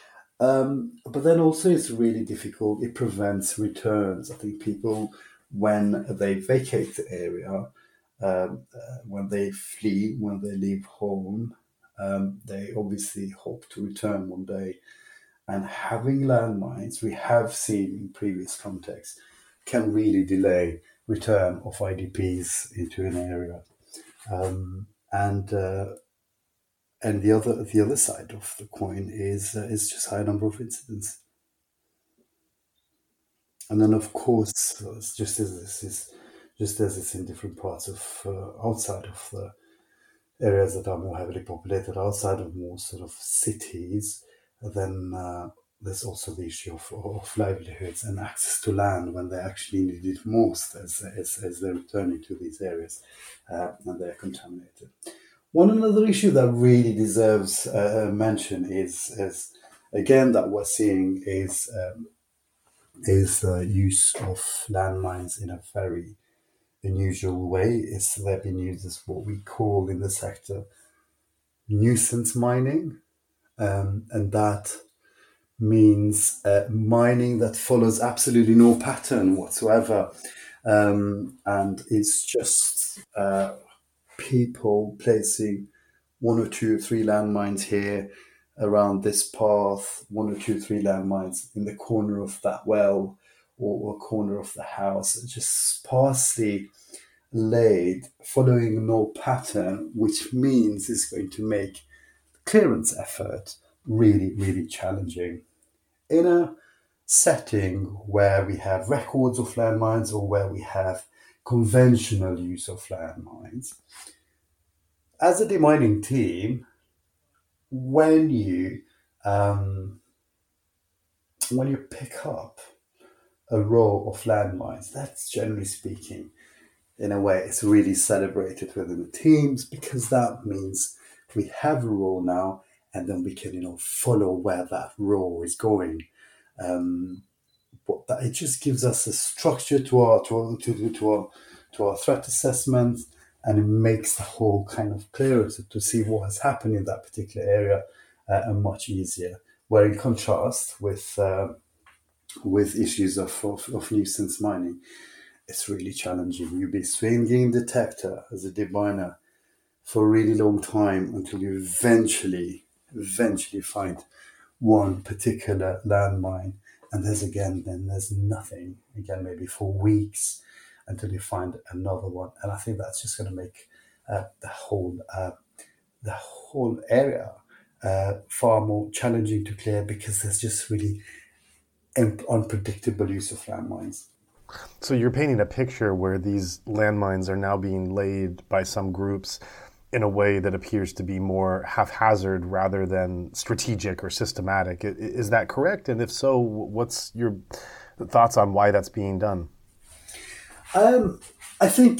H: Um, but then also it's really difficult. It prevents returns. I think people, when they vacate the area, um, uh, when they flee, when they leave home, Um, they obviously hope to return one day. And having landmines, we have seen in previous contexts, can really delay return of I D Ps into an area. Um, and uh, and the other the other side of the coin is uh, is just high number of incidents. And then, of course, just as this is just as it's in different parts of uh, outside of the areas that are more heavily populated, outside of more sort of cities, then uh, there's also the issue of, of livelihoods and access to land when they actually need it most as, as, as they're returning to these areas uh, and they're contaminated. One another issue that really deserves uh, mention is, is, again, that we're seeing is, um, is the use of landmines in a very unusual way. Is they've been used as what we call in the sector nuisance mining, um, and that means uh, mining that follows absolutely no pattern whatsoever, um, and it's just uh, people placing one or two or three landmines here around this path, one or two or three landmines in the corner of that well or, or corner of the house, just sparsely laid, following no pattern, which means it's going to make the clearance effort really, really challenging. In a setting where we have records of landmines or where we have conventional use of landmines, as a demining team, when you um, when you pick up a row of landmines, that's generally speaking, in a way, it's really celebrated within the teams, because that means we have a row now, and then we can, you know, follow where that row is going. Um, but that, it just gives us a structure to our to our, to, to our to our threat assessment, and it makes the whole kind of clearer to, to see what has happened in that particular area uh, and much easier. Where in contrast with uh, with issues of, of, of nuisance mining, it's really challenging. You'll be swinging detector as a deminer for a really long time until you eventually, eventually find one particular landmine and there's again, then there's nothing, again, maybe for weeks until you find another one. And I think that's just going to make uh, the whole uh, the whole area uh, far more challenging to clear, because there's just really un- unpredictable use of landmines.
F: So you're painting a picture where these landmines are now being laid by some groups in a way that appears to be more haphazard rather than strategic or systematic. Is that correct? And if so, what's your thoughts on why that's being done?
H: Um, I think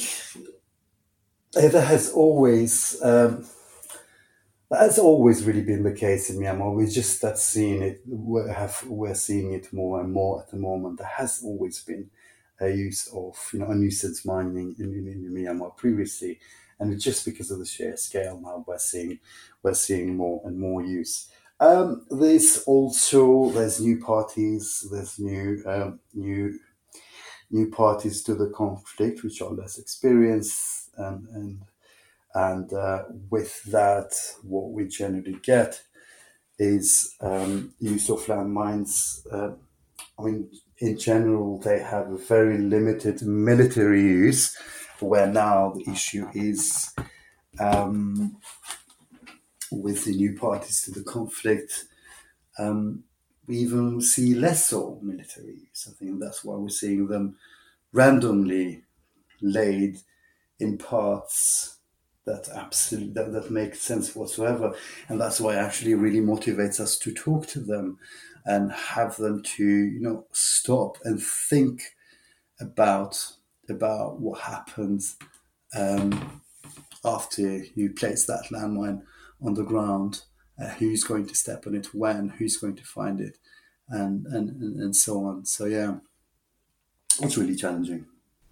H: there has always um, that has always really been the case in Myanmar. We just start seeing it. We have we're seeing it more and more at the moment. There has always been a use of you know a nuisance mining in, in, in Myanmar previously, and it's just because of the sheer scale now we're seeing we're seeing more and more use. Um, there's also there's new parties. There's new um, new. new parties to the conflict, which are less experienced, and and and uh, with that, what we generally get is um, use of landmines. Uh, I mean, in general, they have a very limited military use, where now the issue is um, with the new parties to the conflict. Um, we even see less so military use. I think that's why we're seeing them randomly laid in parts that absolutely that, that make sense whatsoever, and that's why it actually really motivates us to talk to them and have them to you know stop and think about about what happens um, after you place that landmine on the ground. Uh, who's going to step on it when? Who's going to find it? And and and so on. So yeah, it's really challenging.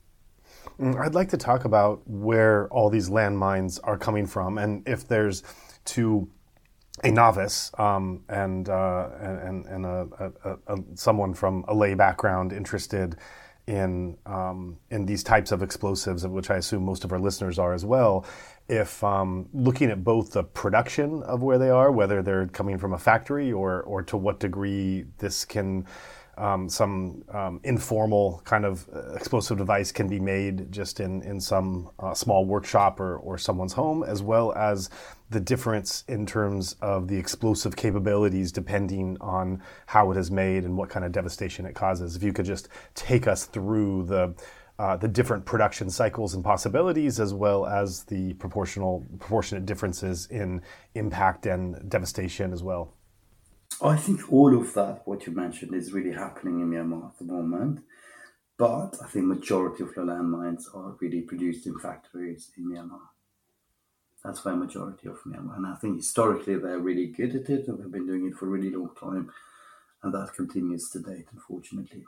F: I'd like to talk about where all these landmines are coming from, and if there's to a novice um, and, uh, and and a, a, a, someone from a lay background interested in um, in these types of explosives, which I assume most of our listeners are as well. If um, looking at both the production of where they are, whether they're coming from a factory or or to what degree this can. Um, some um, informal kind of explosive device can be made just in, in some uh, small workshop or, or someone's home, as well as the difference in terms of the explosive capabilities depending on how it is made and what kind of devastation it causes. If you could just take us through the uh, the different production cycles and possibilities, as well as the proportional proportionate differences in impact and devastation as well.
H: I think all of that, what you mentioned, is really happening in Myanmar at the moment. But I think majority of the landmines are really produced in factories in Myanmar. That's why majority of Myanmar. And I think historically they're really good at it, and they've been doing it for a really long time. And that continues to date, unfortunately.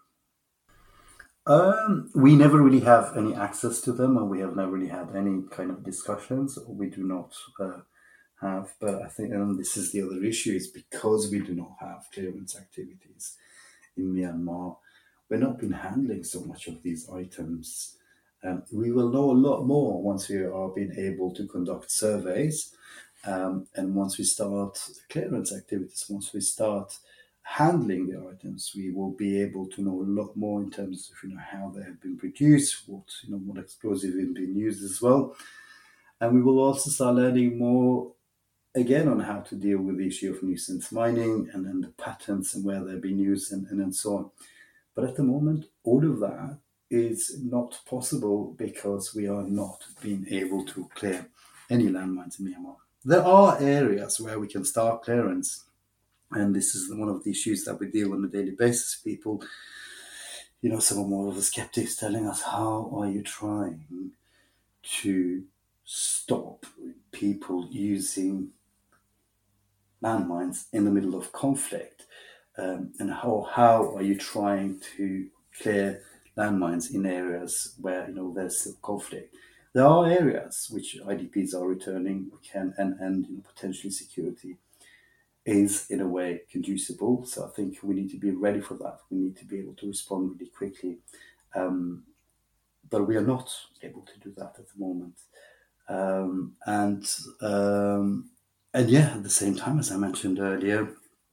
H: Um, we never really have any access to them, and we have never really had any kind of discussions. We do not... Uh, have, but I think and this is the other issue, is because we do not have clearance activities in Myanmar, we're not been handling so much of these items. Um, we will know a lot more once we are being able to conduct surveys, um, and once we start clearance activities, once we start handling the items, we will be able to know a lot more in terms of you know how they have been produced, what you know what explosive has been used as well, and we will also start learning more. Again, on how to deal with the issue of nuisance mining and then the patents and where they're being used and, and, and so on. But at the moment, all of that is not possible because we are not being able to clear any landmines in Myanmar. There are areas where we can start clearance, and this is one of the issues that we deal on a daily basis. People, you know, some more of the skeptics telling us, how are you trying to stop people using landmines in the middle of conflict, um, and how how are you trying to clear landmines in areas where you know there's still conflict? There are areas which I D Ps are returning, can and and you know, potentially security is in a way conducible. So I think we need to be ready for that. We need to be able to respond really quickly, um, but we are not able to do that at the moment, um, and. Um, And yeah, at the same time, as I mentioned earlier,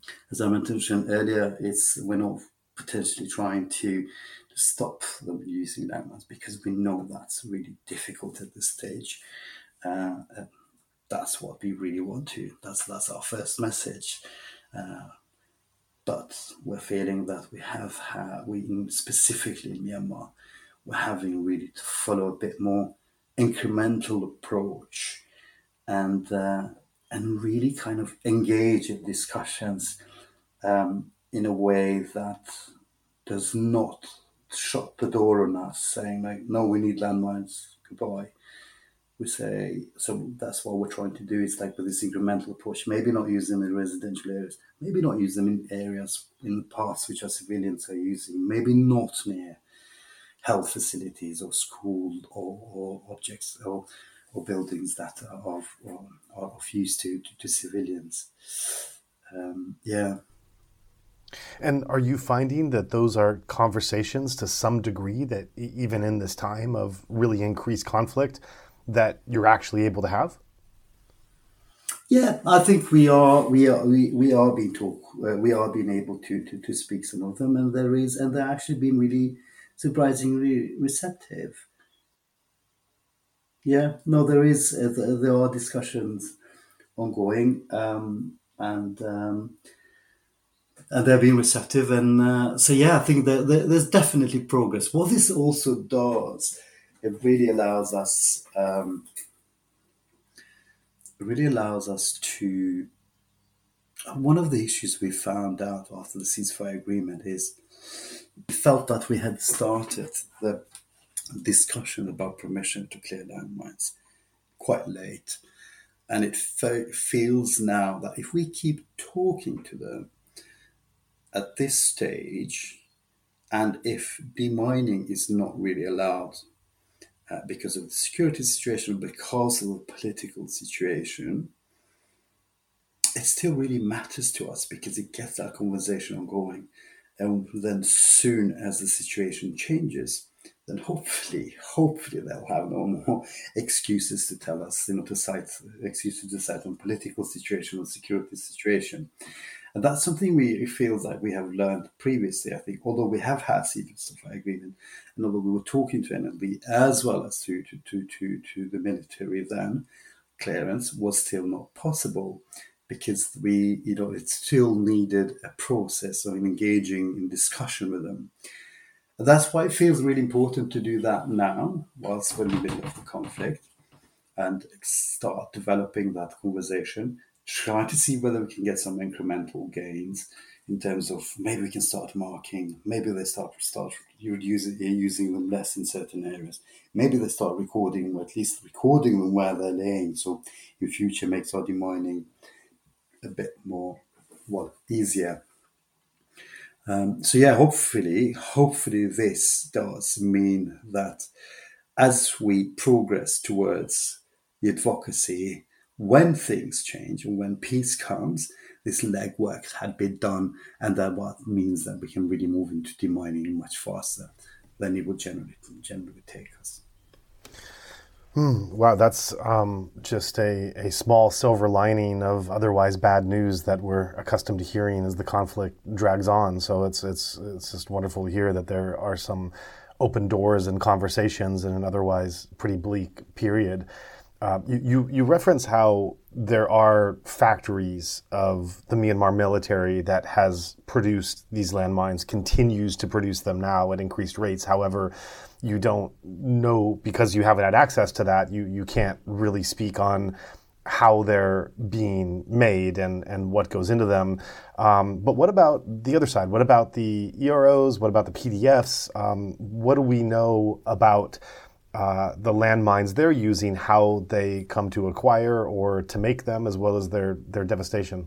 H: as I mentioned earlier, it's we're not potentially trying to, to stop them using landmines because we know that's really difficult at this stage. Uh, that's what we really want to. That's that's our first message. Uh, but we're feeling that we have had, we specifically in Myanmar, we're having really to follow a bit more incremental approach and uh, and really kind of engage in discussions um, in a way that does not shut the door on us, saying like, no, we need landmines, goodbye. We say, so that's what we're trying to do. It's like with this incremental approach, maybe not use them in residential areas, maybe not use them in areas, in parts which our civilians are using, maybe not near health facilities or school or, or objects or, or buildings that are of, or, are of use to, to, to civilians. Um, yeah.
F: And are you finding that those are conversations to some degree that even in this time of really increased conflict that you're actually able to have?
H: Yeah, I think we are we are we, we are being talk uh, we are being able to, to to speak some of them, and there is and they're actually being really surprisingly receptive. Yeah, no, there is uh, there are discussions ongoing, um, and um, and they're being receptive, and uh, so yeah, I think that there's definitely progress. What this also does, it really allows us. Um, It really allows us to. One of the issues we found out after the ceasefire agreement is we felt that we had started the discussion about permission to clear landmines quite late. And it fe- feels now that if we keep talking to them at this stage, and if demining is not really allowed uh, because of the security situation, because of the political situation, it still really matters to us because it gets that conversation ongoing. And then soon as the situation changes, then hopefully, hopefully they'll have no more excuses to tell us, you know, to cite excuses to cite on political situation or security situation. And that's something we feel like we have learned previously, I think, although we have had ceasefire agreement, and although we were talking to N L D as well as to, to, to, to, to the military then, clearance was still not possible. Because we, you know, it still needed a process of engaging in discussion with them. And that's why it feels really important to do that now, whilst we're in the middle of the conflict, and start developing that conversation, try to see whether we can get some incremental gains in terms of maybe we can start marking, maybe they start start using using them less in certain areas, maybe they start recording, or at least recording them where they're laying, so in future makes our demining a bit more, well, easier. Um, so yeah, hopefully, hopefully this does mean that as we progress towards the advocacy, when things change and when peace comes, this legwork had been done, and that what means that we can really move into demining much faster than it would generally generally take us.
F: Hmm. Wow, that's um, just a, a small silver lining of otherwise bad news that we're accustomed to hearing as the conflict drags on. So it's it's it's just wonderful to hear that there are some open doors and conversations in an otherwise pretty bleak period. Uh, you, you you reference how there are factories of the Myanmar military that has produced these landmines, continues to produce them now at increased rates. However, you don't know, because you haven't had access to that, you, you can't really speak on how they're being made and, and what goes into them. Um, but what about the other side? What about the E R Os? What about the P D Fs? Um, what do we know about uh, the landmines they're using, how they come to acquire or to make them, as well as their, their devastation?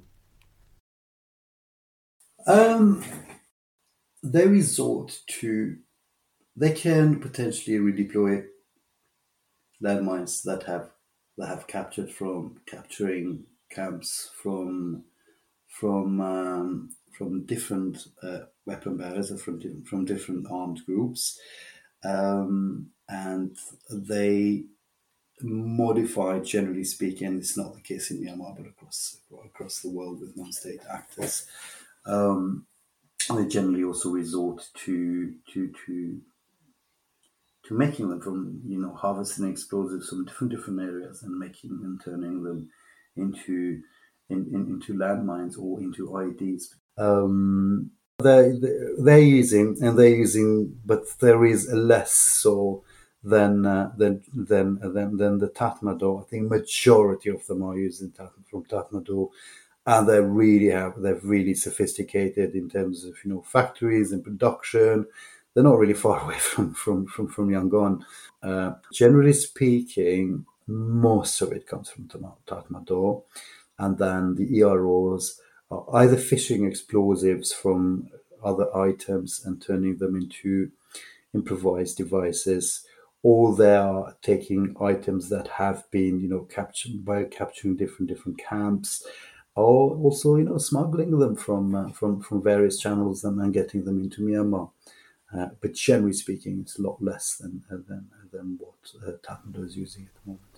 H: Um, they resort to They can potentially redeploy landmines that have that have captured from capturing camps from from um, from different uh, weapon bearers or from from different armed groups, um, and they modified, generally speaking. It's not the case in Myanmar, but across across the world with non-state actors. Um, they generally also resort to to to to making them from, you know, harvesting explosives from different different areas and making and turning them into in, in, into landmines or into I E Ds. Um, they they're using and they're using, but there is less so than uh, than than than than the Tatmadaw. I think majority of them are using tat, from Tatmadaw, and they really have they're really sophisticated in terms of, you know, factories and production. They're not really far away from from from from Yangon. Uh, generally speaking, most of it comes from Tatmadaw, and then the E R Os are either fishing explosives from other items and turning them into improvised devices, or they are taking items that have been, you know, captured by capturing different different camps, or also, you know, smuggling them from uh, from from various channels and, and getting them into Myanmar. Uh, but generally speaking, it's a lot less than uh, than than what uh, Tatmadaw is using at the moment.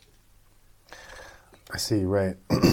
F: I see, right.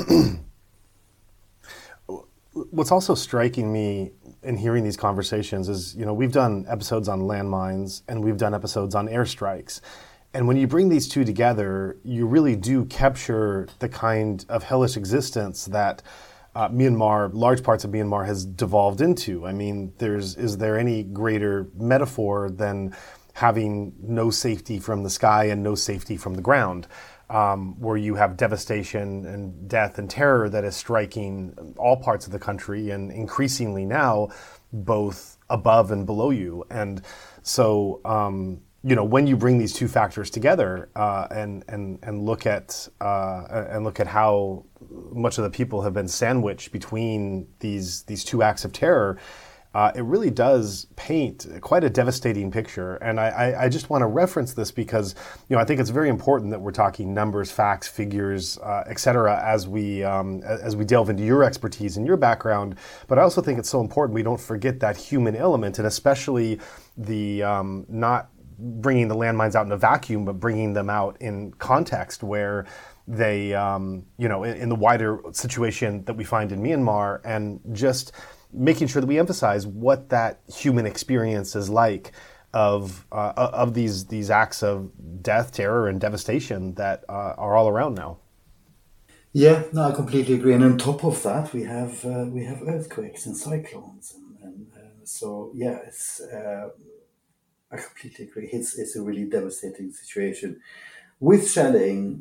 F: What's also striking me in hearing these conversations is, you know, we've done episodes on landmines and we've done episodes on airstrikes. And when you bring these two together, you really do capture the kind of hellish existence that uh, Myanmar, large parts of Myanmar, has devolved into. I mean, there's is there any greater metaphor than having no safety from the sky and no safety from the ground? Um, where you have devastation and death and terror that is striking all parts of the country, and increasingly now both above and below you. And so, um, you know, when you bring these two factors together uh, and and and look at uh, and look at how much of the people have been sandwiched between these these two acts of terror, Uh, it really does paint quite a devastating picture. And I, I, I just want to reference this because, you know, I think it's very important that we're talking numbers, facts, figures, uh, et cetera, as we, um, as we delve into your expertise and your background. But I also think it's so important we don't forget that human element, and especially the um, not bringing the landmines out in a vacuum, but bringing them out in context where they, um, you know, in, in the wider situation that we find in Myanmar, and just making sure that we emphasize what that human experience is like of uh, of these these acts of death, terror, and devastation that uh, are all around now.
H: Yeah, no, I completely agree. And on top of that, we have uh, we have earthquakes and cyclones, and, and uh, so yeah, it's uh, I completely agree. It's it's a really devastating situation with shelling.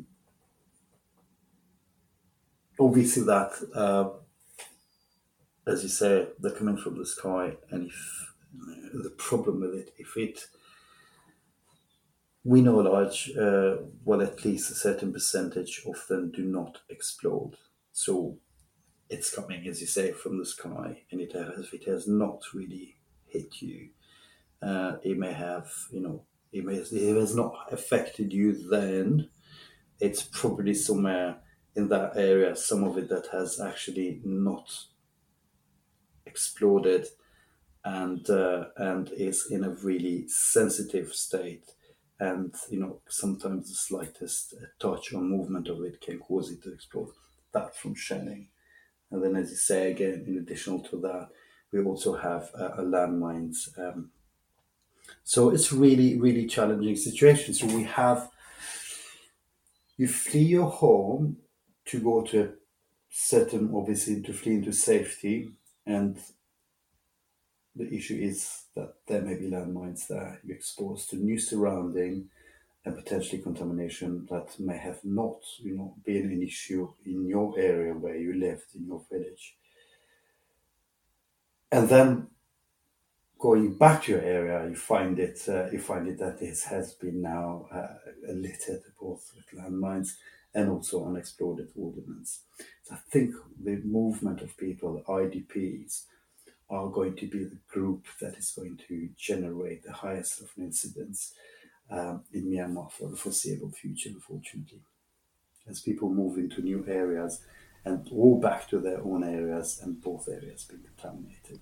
H: Obviously, that. Uh, As you say, they're coming from the sky, and if uh, the problem with it, if it, we know a large, uh, well, at least a certain percentage of them do not explode. So it's coming, as you say, from the sky, and it has, if it has not really hit you, uh, it may have, you know, it may, it has not affected you then. It's probably somewhere in that area, some of it that has actually not exploded and uh, and is in a really sensitive state, and you know, sometimes the slightest touch or movement of it can cause it to explode. That from shelling. And then, as you say again, in addition to that, we also have uh, landmines. Um, so it's really really challenging situation. So we have, you flee your home to go to certain, obviously, to flee into safety. And the issue is that there may be landmines there. You're exposed to new surrounding and potentially contamination that may have not, you know, been an issue in your area where you lived, in your village. And then going back to your area, you find it, uh, you find it that it has been now uh, littered both with landmines and also unexploded ordnance. So I think the movement of people, I D Ps, are going to be the group that is going to generate the highest of incidents um, in Myanmar for the foreseeable future, unfortunately. As people move into new areas and all back to their own areas, and both areas being contaminated.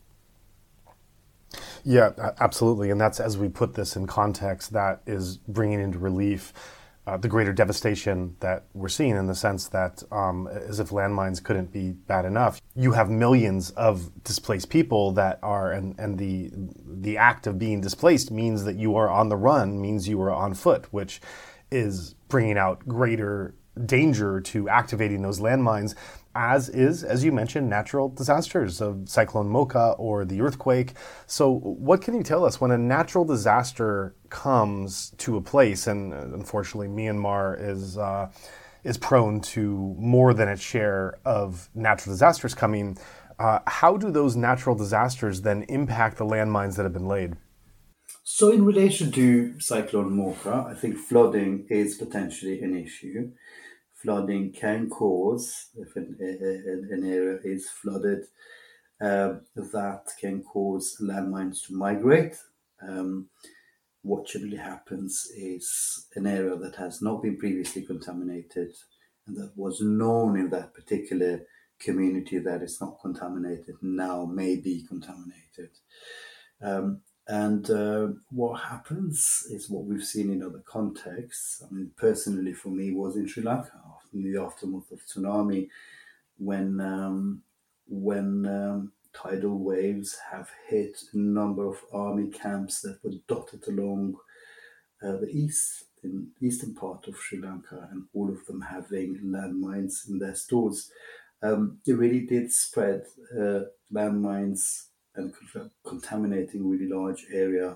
F: Yeah, absolutely. And that's, as we put this in context, that is bringing into relief uh, the greater devastation that we're seeing, in the sense that um, as if landmines couldn't be bad enough, you have millions of displaced people that are, and, and the the act of being displaced means that you are on the run, means you are on foot, which is bringing out greater danger to activating those landmines, as is, as you mentioned, natural disasters of Cyclone Mocha or the earthquake. So what can you tell us when a natural disaster comes to a place, and unfortunately Myanmar is uh, is prone to more than its share of natural disasters coming, uh, how do those natural disasters then impact the landmines that have been laid?
H: So in relation to Cyclone Mocha, I think flooding is potentially an issue. Flooding can cause, if an, an area is flooded, uh, that can cause landmines to migrate. Um, what generally happens is an area that has not been previously contaminated and that was known in that particular community that is not contaminated now may be contaminated. Um, And uh, what happens is what we've seen in other contexts. I mean, personally for me was in Sri Lanka in the aftermath of tsunami, when um, when um, tidal waves have hit a number of army camps that were dotted along uh, the east, in eastern part of Sri Lanka, and all of them having landmines in their stores. Um, it really did spread uh, landmines and contaminating really large area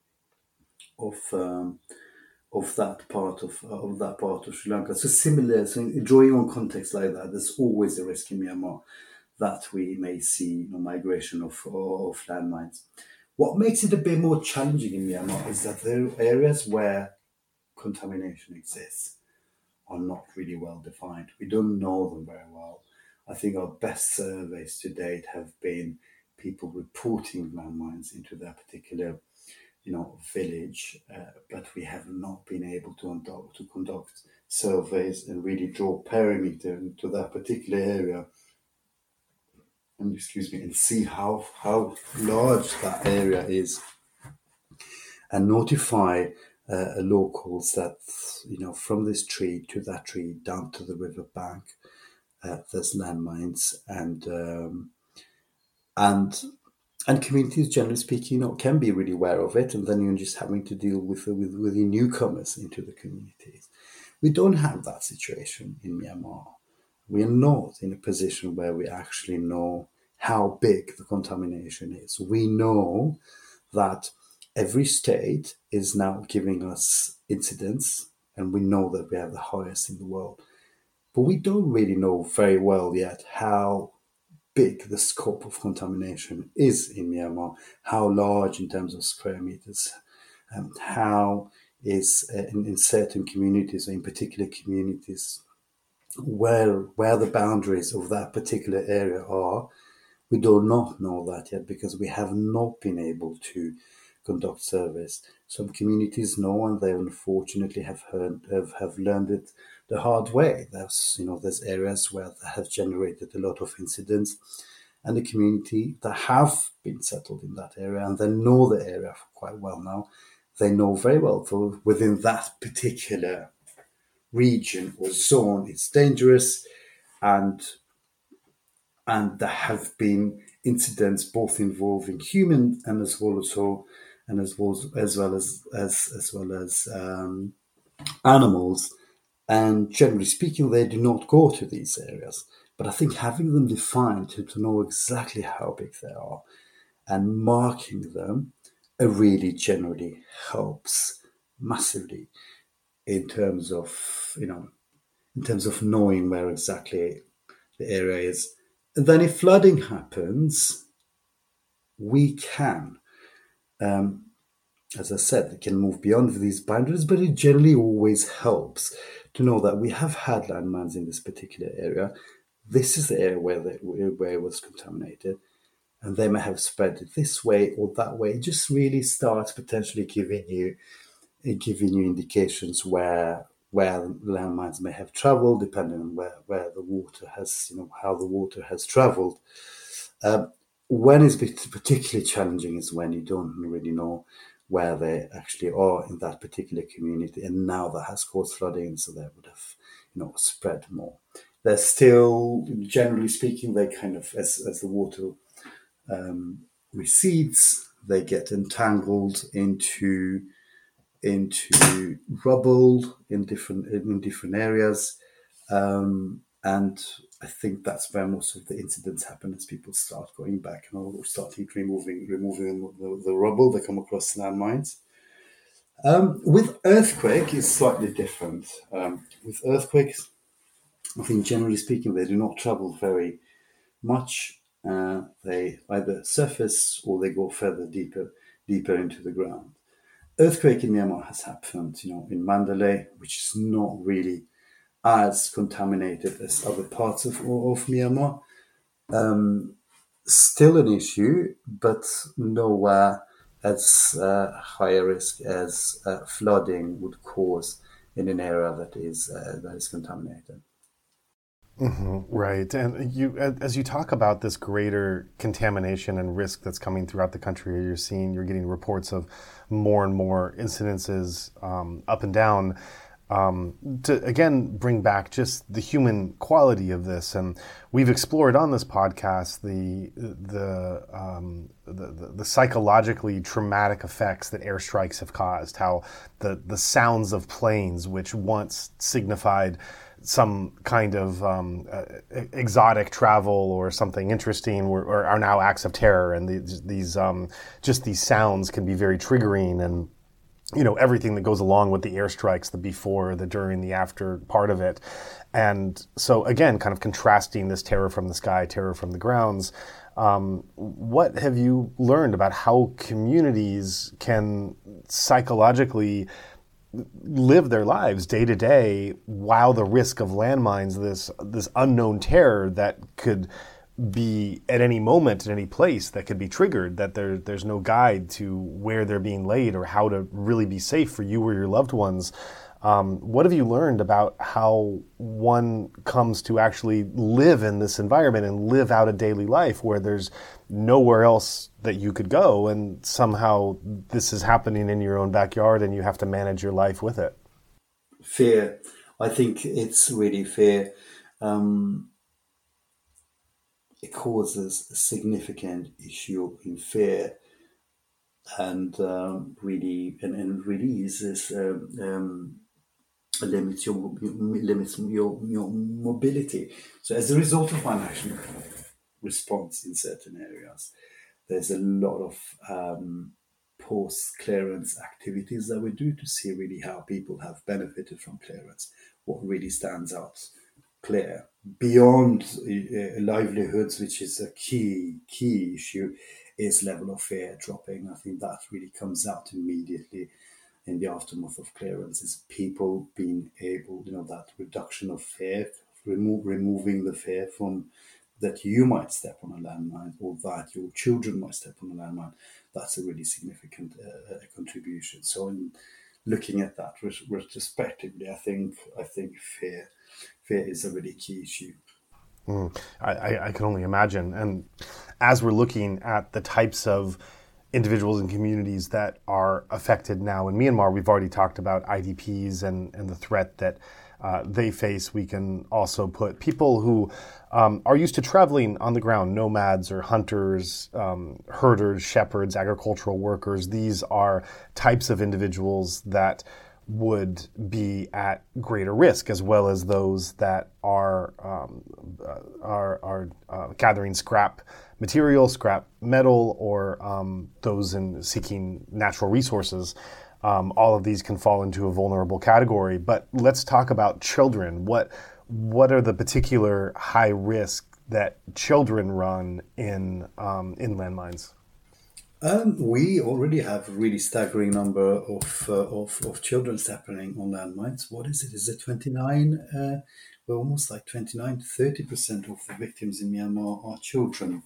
H: of um, of that part of of that part of Sri Lanka. So similar, so drawing on context like that, there's always a risk in Myanmar that we may see, you know, migration of of landmines. What makes it a bit more challenging in Myanmar is that there are areas where contamination exists are not really well defined. We don't know them very well. I think our best surveys to date have been people reporting landmines into their particular, you know, village, uh, but we have not been able to conduct, to conduct surveys and really draw perimeter into that particular area, and excuse me, and see how how large that area is, and notify uh, locals that, you know, from this tree to that tree down to the river bank, uh, there's landmines, and um, and. And communities, generally speaking, you know, can be really aware of it, and then you're just having to deal with, with with the newcomers into the communities. We don't have that situation in Myanmar. We are not in a position where we actually know how big the contamination is. We know that every state is now giving us incidents, and we know that we have the highest in the world. But we don't really know very well yet how big the scope of contamination is in Myanmar, how large in terms of square meters, um, how is uh, in, in certain communities, or in particular communities, where where the boundaries of that particular area are. We do not know that yet because we have not been able to conduct surveys. Some communities know, and they unfortunately have heard have, have learned it the hard way. There's, you know, there's areas where they have generated a lot of incidents, and the community that have been settled in that area, and they know the area quite well now. They know very well for within that particular region or zone, it's dangerous, and and there have been incidents both involving human and as well as so, and as well as well as as, as well as um, animals. And generally speaking, they do not go to these areas. But I think having them defined to, to know exactly how big they are and marking them uh, really generally helps massively in terms of, you know, in terms of knowing where exactly the area is. And then if flooding happens, we can, um, as I said, it can move beyond these boundaries, but it generally always helps to know that we have had landmines in this particular area. This is the area where, the, where it was contaminated, and they may have spread it this way or that way. It just really starts potentially giving you giving you indications where where landmines may have traveled, depending on where, where the water has, you know, how the water has traveled. Um, when it's particularly challenging is when you don't really know where they actually are in that particular community, and now that has caused flooding, so they would have, you know, spread more. They're still, generally speaking, they kind of, as as the water um, recedes, they get entangled into into rubble in different in different areas, um, and I think that's where most of the incidents happen, as people start going back and all starting removing removing the, the rubble they come across landmines. Um, with earthquake, it's slightly different. Um, with earthquakes, I think generally speaking, they do not travel very much. Uh, they either surface or they go further deeper deeper into the ground. Earthquake in Myanmar has happened, you know, in Mandalay, which is not really as contaminated as other parts of, of Myanmar. Um, still an issue, but nowhere as uh, high a risk as uh, flooding would cause in an area that is uh, that is contaminated.
F: Mm-hmm, right. And you, as you talk about this greater contamination and risk that's coming throughout the country, you're seeing, you're getting reports of more and more incidences um, up and down. Um, to again bring back just the human quality of this, and we've explored on this podcast the the, um, the the the psychologically traumatic effects that airstrikes have caused. How the the sounds of planes, which once signified some kind of um, uh, exotic travel or something interesting, or, or are now acts of terror, and these these um, just these sounds can be very triggering, and you know, everything that goes along with the airstrikes, the before, the during, the after part of it. And so again, kind of contrasting this terror from the sky, terror from the grounds. Um, what have you learned about how communities can psychologically live their lives day to day while the risk of landmines, this this unknown terror that could be at any moment, in any place that could be triggered, that there there's no guide to where they're being laid or how to really be safe for you or your loved ones. Um, what have you learned about how one comes to actually live in this environment and live out a daily life where there's nowhere else that you could go, and somehow this is happening in your own backyard and you have to manage your life with it?
H: Fear. I think it's really fear. Um, it causes a significant issue in fear, and um, really, and, and really is um, um, limits your limits your your mobility. So as a result of one action response in certain areas, there's a lot of um, post-clearance activities that we do to see really how people have benefited from clearance, what really stands out clear beyond uh, livelihoods, which is a key key issue, is level of fear dropping. I think that really comes out immediately in the aftermath of clearance, is people being able, you know, that reduction of fear, remove removing the fear from that you might step on a landmine or that your children might step on a landmine. That's a really significant uh, contribution. So in looking at that retrospectively, I think I think fear fear is a really key issue.
F: Mm, I, I can only imagine. And as we're looking at the types of individuals and communities that are affected now in Myanmar, we've already talked about I D Ps and, and the threat that uh, they face. We can also put people who um, are used to traveling on the ground, nomads or hunters, um, herders, shepherds, agricultural workers. These are types of individuals that would be at greater risk, as well as those that are um, uh, are, are uh, gathering scrap material, scrap metal, or um, those in seeking natural resources. Um, all of these can fall into a vulnerable category. But let's talk about children. What what are the particular high risk that children run in um, in landmines?
H: Um, we already have a really staggering number of uh, of, of children stepping on landmines. What is it? Is it twenty-nine? Uh, we're almost like twenty-nine to thirty percent of the victims in Myanmar are children.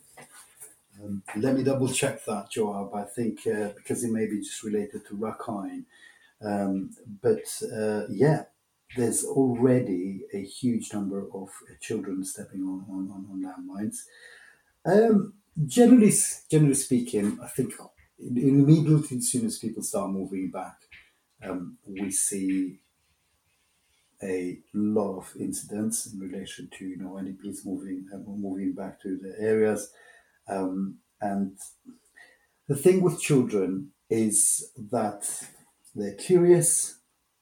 H: Um, let me double check that, Joab. I think uh, because it may be just related to Rakhine. Um, but uh, yeah, there's already a huge number of uh, children stepping on, on, on landmines. Um, generally, generally speaking, I think immediately as soon as people start moving back, um, we see a lot of incidents in relation to, you know, N D Ps moving uh, moving back to the areas. Um, and the thing with children is that they're curious,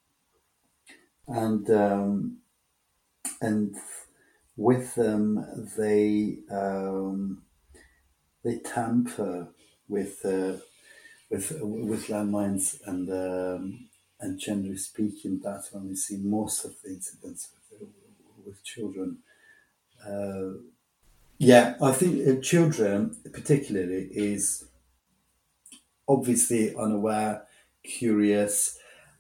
H: and um, and with them they um, they tamper with uh, with with landmines, and um, and generally speaking, that's when we see most of the incidents with, with children. Uh, yeah, I think uh, children particularly is obviously unaware, curious,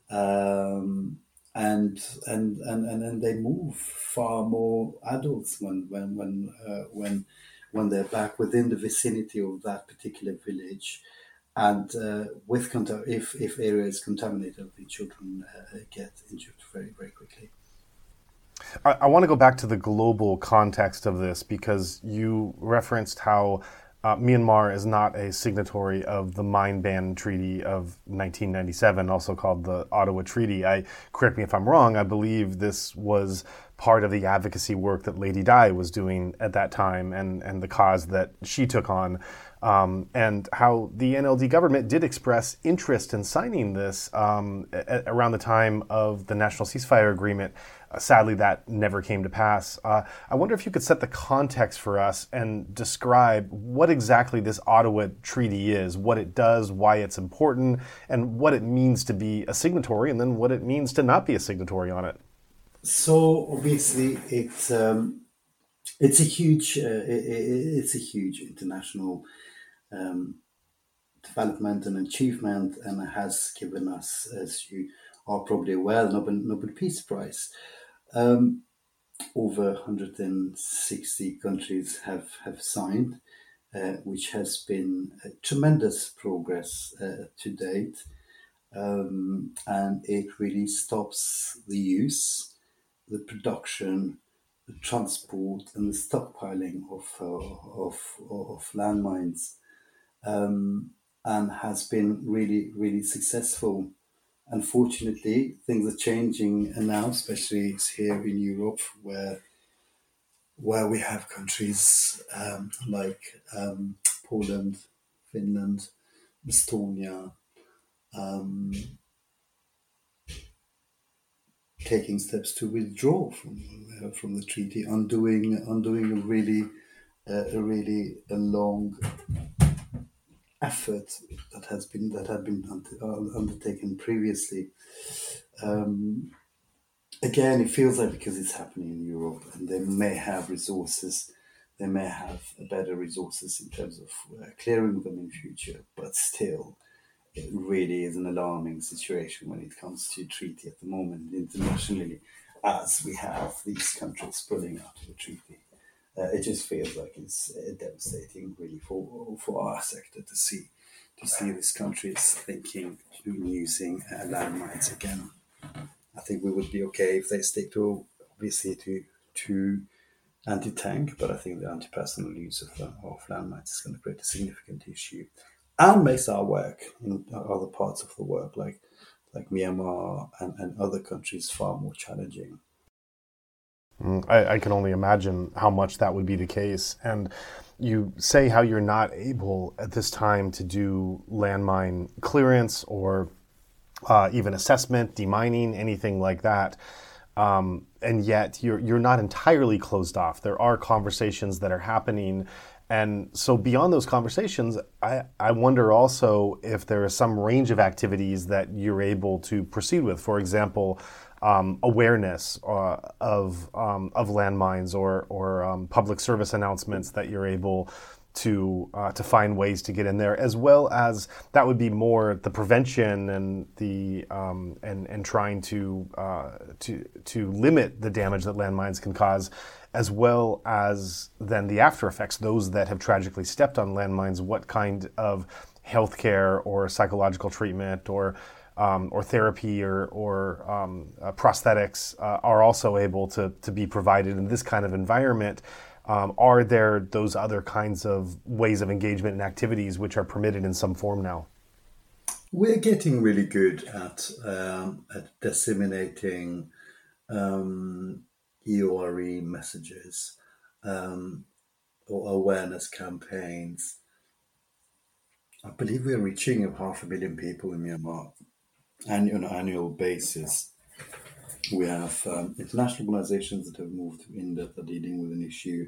H: um, and, and and and and they move far more adults when when when uh, when when they're back within the vicinity of that particular village. And uh, with conta- if if area is contaminated, the children uh, get injured very very quickly.
F: I, I want to go back to the global context of this, because you referenced how uh, Myanmar is not a signatory of the Mine Ban Treaty of nineteen ninety-seven, also called the Ottawa Treaty. I correct me if I'm wrong. I believe this was part of the advocacy work that Lady Di was doing at that time, and and the cause that she took on. Um, and how the N L D government did express interest in signing this um, a- around the time of the National Ceasefire Agreement. Uh, sadly, that never came to pass. Uh, I wonder if you could set the context for us and describe what exactly this Ottawa Treaty is, what it does, why it's important, and what it means to be a signatory, and then what it means to not be a signatory on it.
H: So obviously, it's um, it's a huge uh, it, it's a huge international Um, development and achievement, and it has given us, as you are probably aware, the Nobel, Nobel Peace Prize. Um, over one hundred sixty countries have, have signed, uh, which has been a tremendous progress uh, to date. Um, and it really stops the use, the production, the transport, and the stockpiling of, uh, of, of landmines. Um, and has been really, really successful. Unfortunately, things are changing now, especially here in Europe, where where we have countries um, like um, Poland, Finland, Estonia, um, taking steps to withdraw from uh, from the treaty, undoing undoing a really uh, a really a long effort that has been that had been undertaken previously. Um, again, it feels like because it's happening in Europe, and they may have resources, they may have better resources in terms of uh, clearing them in future, but still, it really is an alarming situation when it comes to treaty at the moment internationally, as we have these countries pulling out of the treaty. Uh, it just feels like it's uh, devastating, really, for for our sector to see to see these countries thinking of using uh, landmines again. I think we would be okay if they stick to obviously to to anti-tank, but I think the anti-personnel use of, uh, of landmines is going to create a significant issue, and makes our work in other parts of the work, like like Myanmar and, and other countries, far more challenging.
F: I, I can only imagine how much that would be the case. And you say how you're not able at this time to do landmine clearance or uh, even assessment, demining, anything like that. Um, and yet you're you're not entirely closed off. There are conversations that are happening. And so beyond those conversations, I, I wonder also if there is some range of activities that you're able to proceed with. For example, Um, awareness uh, of um, of landmines, or or um, public service announcements that you're able to uh, to find ways to get in there, as well as that would be more the prevention and the um, and and trying to uh, to to limit the damage that landmines can cause, as well as then the after effects, those that have tragically stepped on landmines. What kind of healthcare or psychological treatment or Um, or therapy or, or um, uh, prosthetics uh, are also able to, to be provided in this kind of environment. Um, are there those other kinds of ways of engagement and activities which are permitted in some form now?
H: We're getting really good at um, at disseminating um, E O R E messages um, or awareness campaigns. I believe we're reaching a half a million people in Myanmar and on an annual basis. We have um, international organizations that have moved in that are dealing with an issue.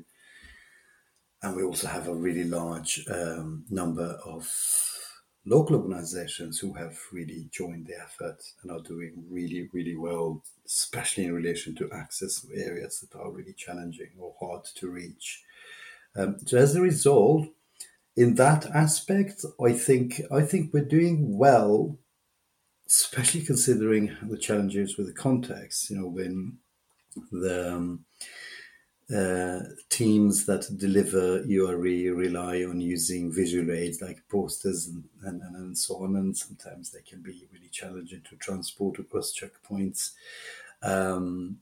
H: And we also have a really large um, number of local organizations who have really joined the effort and are doing really, really well, especially in relation to access areas that are really challenging or hard to reach. Um, so as a result, in that aspect, I think I think we're doing well, especially considering the challenges with the context. You know, when the um, uh, teams that deliver U R E rely on using visual aids like posters and, and, and so on, and sometimes they can be really challenging to transport across checkpoints. Um,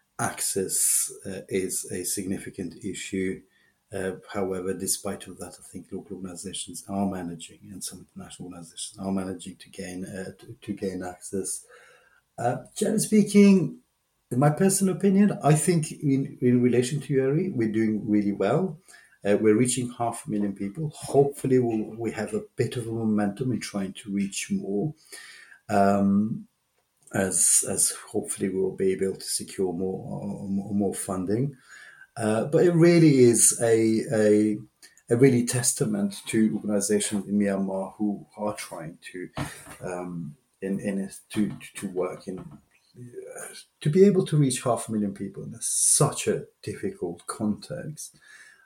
H: access uh, is a significant issue. Uh, however, despite of that, I think local organizations are managing, and some international organizations are managing to gain uh, to, to gain access. Uh, generally speaking, in my personal opinion, I think in, in relation to U R E, we're doing really well. Uh, we're reaching half a million people. Hopefully, we'll, we have a bit of a momentum in trying to reach more. Um, as as hopefully we'll be able to secure more more, more funding. Uh, but it really is a, a a really testament to organizations in Myanmar who are trying to um, in in to to work in uh, to be able to reach half a million people in such a difficult context.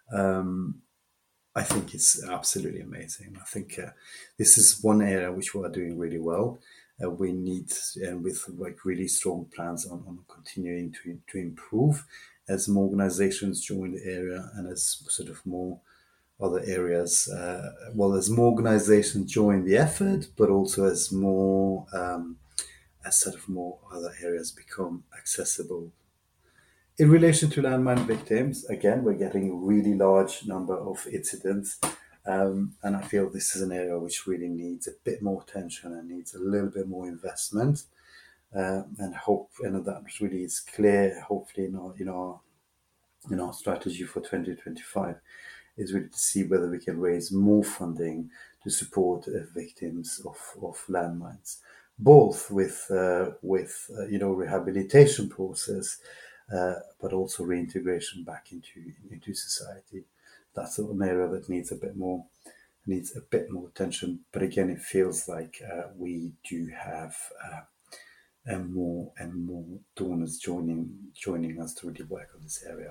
H: Um, I think it's absolutely amazing. I think uh, this is one area which we are doing really well. Uh, we need, and with like really strong plans on, on continuing to to improve as more organizations join the area and as sort of more other areas, uh, well, as more organizations join the effort, but also as more, um, as sort of more other areas become accessible. In relation to landmine victims, again, we're getting a really large number of incidents. Um, and I feel this is an area which really needs a bit more attention and needs a little bit more investment. Uh, and hope, and that really is clear, hopefully, in our, in our, in our strategy for twenty twenty-five, is really to see whether we can raise more funding to support uh, victims of, of landmines, both with, uh, with uh, you know, rehabilitation process, uh, but also reintegration back into, into society. That's an area that needs a bit more needs a bit more attention. But again, it feels like uh, we do have uh, and more and more donors joining joining us to really work on this area.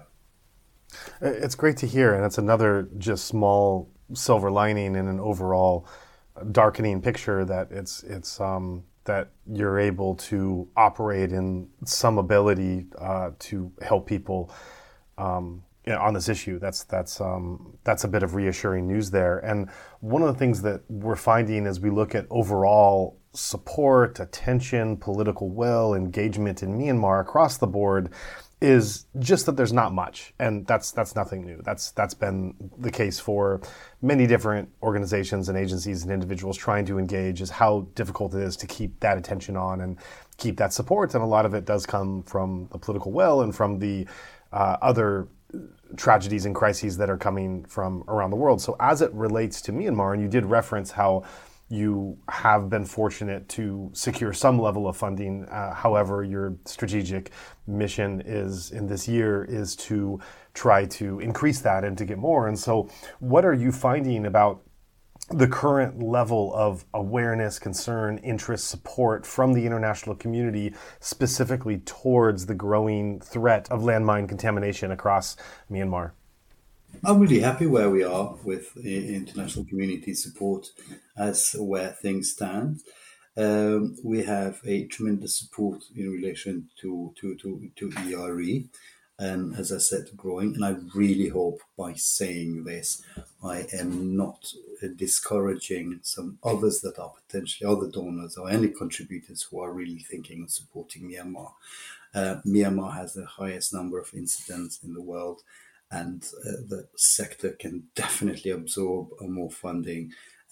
F: It's great to hear, and it's another just small silver lining in an overall darkening picture that it's it's um, that you're able to operate in some ability uh, to help people um, you know, on this issue. That's that's um, that's a bit of reassuring news there. And one of the things that we're finding as we look at overall support, attention, political will, engagement in Myanmar across the board is just that there's not much, and that's that's nothing new. That's that's been the case for many different organizations and agencies and individuals trying to engage, is how difficult it is to keep that attention on and keep that support. And a lot of it does come from the political will and from the uh, other tragedies and crises that are coming from around the world. So as it relates to Myanmar, and you did reference how you have been fortunate to secure some level of funding. Uh, however, your strategic mission is in this year is to try to increase that and to get more. And so what are you finding about the current level of awareness, concern, interest, support from the international community, specifically towards the growing threat of landmine contamination across Myanmar?
H: I'm really happy where we are with the international community support as where things stand. Um, we have a tremendous support in relation to, to, to, to E R E, and as I said, growing. And I really hope by saying this, I am not discouraging some others that are potentially other donors or any contributors who are really thinking of supporting Myanmar. Uh, Myanmar has the highest number of incidents in the world, and uh, the sector can definitely absorb more funding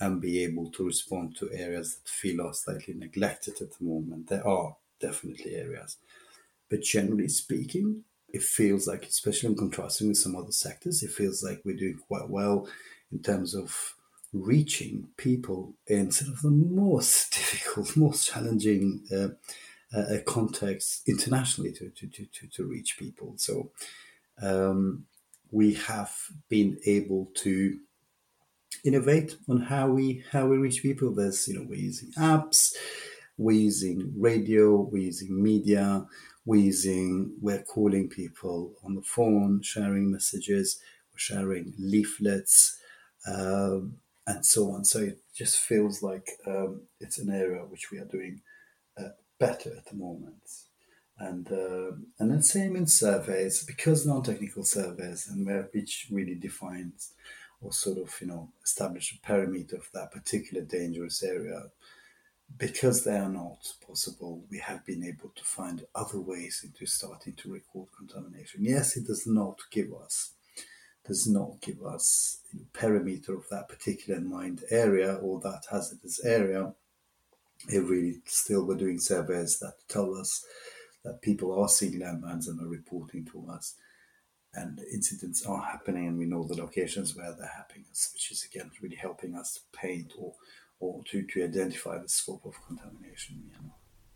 H: and be able to respond to areas that feel are slightly neglected at the moment. There are definitely areas. But generally speaking, it feels like, especially in contrasting with some other sectors, it feels like we're doing quite well in terms of reaching people in sort of the most difficult, most challenging uh, uh, context internationally to, to, to, to, to reach people. So um, we have been able to innovate on how we how we reach people. There's, you know, we're using apps, we're using radio, we're using media, we're using, we're calling people on the phone, sharing messages, we're sharing leaflets, um, and so on. So it just feels like um, it's an area which we are doing uh, better at the moment. And uh, and then same in surveys, because non-technical surveys, and where which really defines or sort of, you know, establish a parameter of that particular dangerous area. Because they are not possible, we have been able to find other ways into starting to record contamination. Yes, it does not give us does not give us a parameter of that particular mined area or that hazardous area. It really still, we're doing surveys that tell us that people are seeing landmines and are reporting to us, and incidents are happening, and we know the locations where they're happening, which is again really helping us to paint or or to, to identify the scope of contamination. You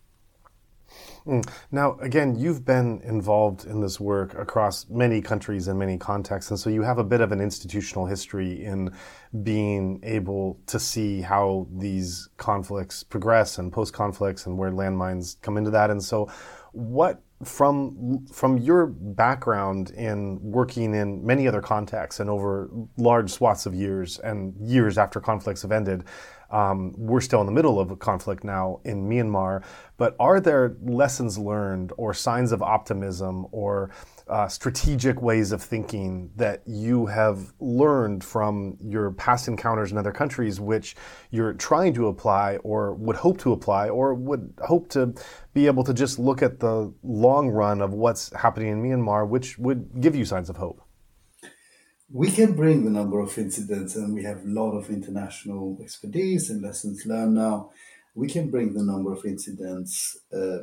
H: know.
F: Mm. Now, again, you've been involved in this work across many countries and many contexts, and so you have a bit of an institutional history in being able to see how these conflicts progress and post-conflicts and where landmines come into that. And so what, from from your background in working in many other contexts and over large swaths of years and years after conflicts have ended, Um, we're still in the middle of a conflict now in Myanmar, but are there lessons learned or signs of optimism or uh, strategic ways of thinking that you have learned from your past encounters in other countries which you're trying to apply or would hope to apply or would hope to be able to just look at the long run of what's happening in Myanmar, which would give you signs of hope?
H: We can bring the number of incidents, and we have a lot of international expertise and lessons learned now. We can bring the number of incidents uh,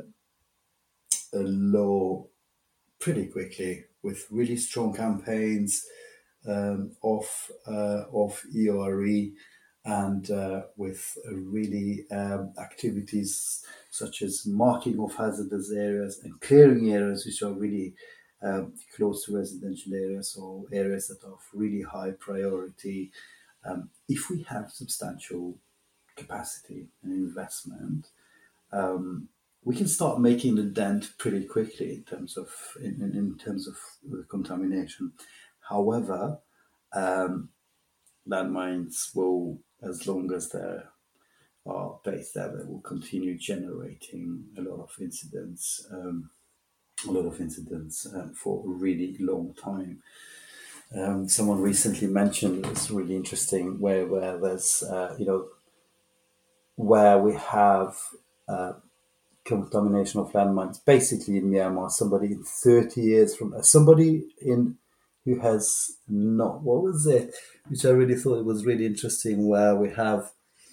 H: low pretty quickly with really strong campaigns um, of uh, of E O R E and uh, with really um, activities such as marking of hazardous areas and clearing areas which are really Um, close to residential areas or areas that are of really high priority. Um, if we have substantial capacity and investment, um, we can start making a dent pretty quickly in terms of in, in, in terms of contamination. However, um, landmines will, as long as they are based there, they will continue generating a lot of incidents. Um, a lot of incidents um, for a really long time. Um, someone recently mentioned, it's really interesting, where where there's, uh, you know, where we have uh, contamination of landmines, basically in Myanmar, somebody in thirty years from, uh, somebody in who has not, what was it, which I really thought it was really interesting, where we have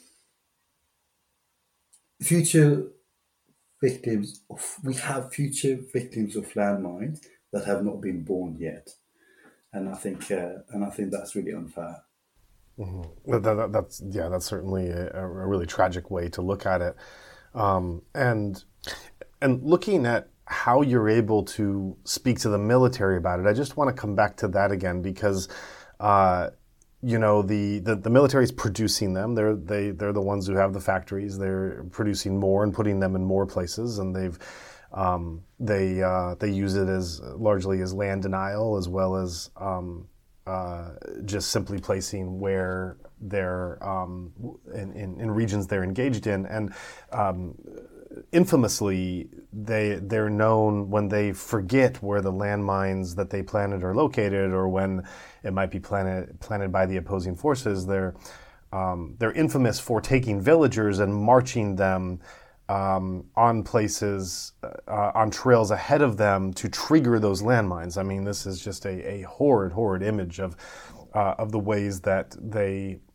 H: future victims of, we have future victims of landmines that have not been born yet, and I think uh, and I think that's really unfair.
F: Mm-hmm. That, that, that's yeah, that's certainly a, a really tragic way to look at it, um, and and looking at how you're able to speak to the military about it. I just want to come back to that again because. Uh, You know, the, the, the military is producing them. They're they they're the ones who have the factories. They're producing more and putting them in more places, and they've um, they uh, they use it as largely as land denial, as well as um, uh, just simply placing where they're um, in, in in regions they're engaged in. And um, infamously, they they're known when they forget where the landmines that they planted are located, or when it might be planted planted by the opposing forces. They're um, they're infamous for taking villagers and marching them um, on places, uh, on trails ahead of them to trigger those landmines. I mean, this is just a, a horrid, horrid image of uh, of the ways that they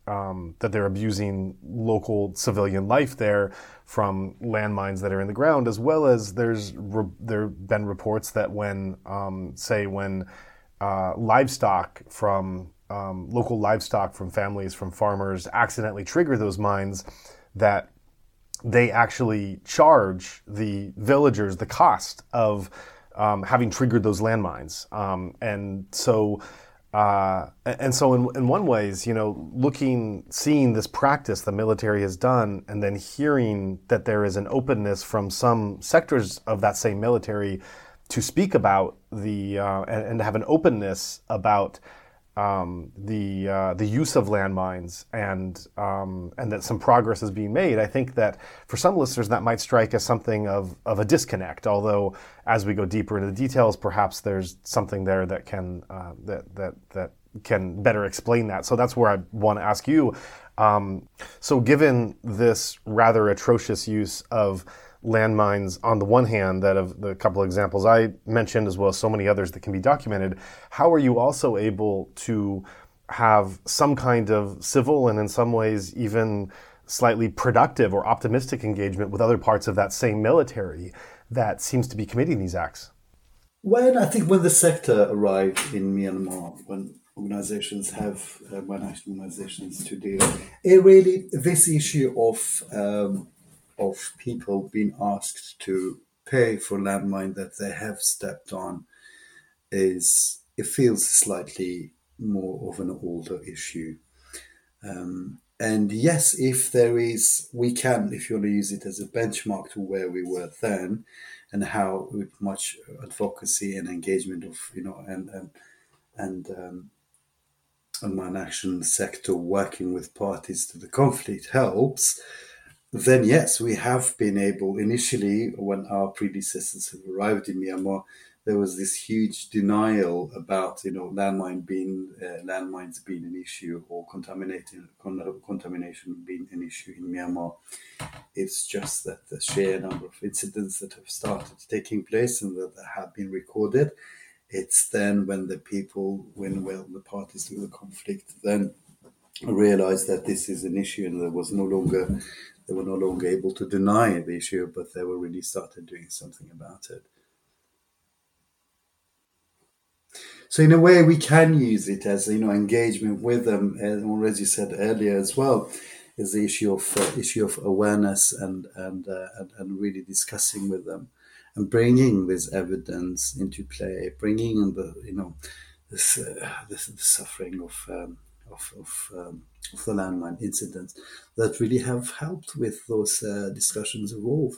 F: um, that they're abusing local civilian life there from landmines that are in the ground, as well as there's re- there have been reports that when, um, say, when uh, livestock from um, local livestock from families, from farmers, accidentally trigger those mines, that they actually charge the villagers the cost of um, having triggered those landmines, um, and so. Uh, and so in, in one ways, you know, looking, seeing this practice the military has done, and then hearing that there is an openness from some sectors of that same military to speak about the, uh, and, and to have an openness about um, the uh, the use of landmines, and um, and that some progress is being made. I think that for some listeners that might strike as something of, of a disconnect. Although as we go deeper into the details, perhaps there's something there that can uh, that that that can better explain that. So that's where I want to ask you. Um, so given this rather atrocious use of landmines on the one hand, that of the couple of examples I mentioned, as well as so many others that can be documented, how are you also able to have some kind of civil and in some ways even slightly productive or optimistic engagement with other parts of that same military that seems to be committing these acts?
H: Well, I think when the sector arrived in Myanmar, when organizations have, uh, when national organizations to deal, it really, this issue of um, of people being asked to pay for landmine that they have stepped on is, it feels slightly more of an older issue. Um, and yes, if there is, we can, if you want to use it as a benchmark to where we were then, and how with much advocacy and engagement of, you know, and and and um, and my national sector working with parties to the conflict helps, then yes, we have been able, initially when our predecessors have arrived in Myanmar, there was this huge denial about, you know, landmine being, uh, landmines being an issue, or contaminating, con- contamination being an issue in Myanmar. It's just that the sheer number of incidents that have started taking place and that have been recorded, it's then when the people, when well, the parties to the conflict then realized that this is an issue, and there was no longer, they were no longer able to deny the issue, but they were really started doing something about it. So in a way, we can use it as, you know, engagement with them, and as you said earlier as well, is the issue of uh, issue of awareness and and, uh, and and really discussing with them and bringing this evidence into play, bringing in the, you know, this uh, this the suffering of um, of of, um, of the landmine incidents that really have helped with those uh, discussions evolve.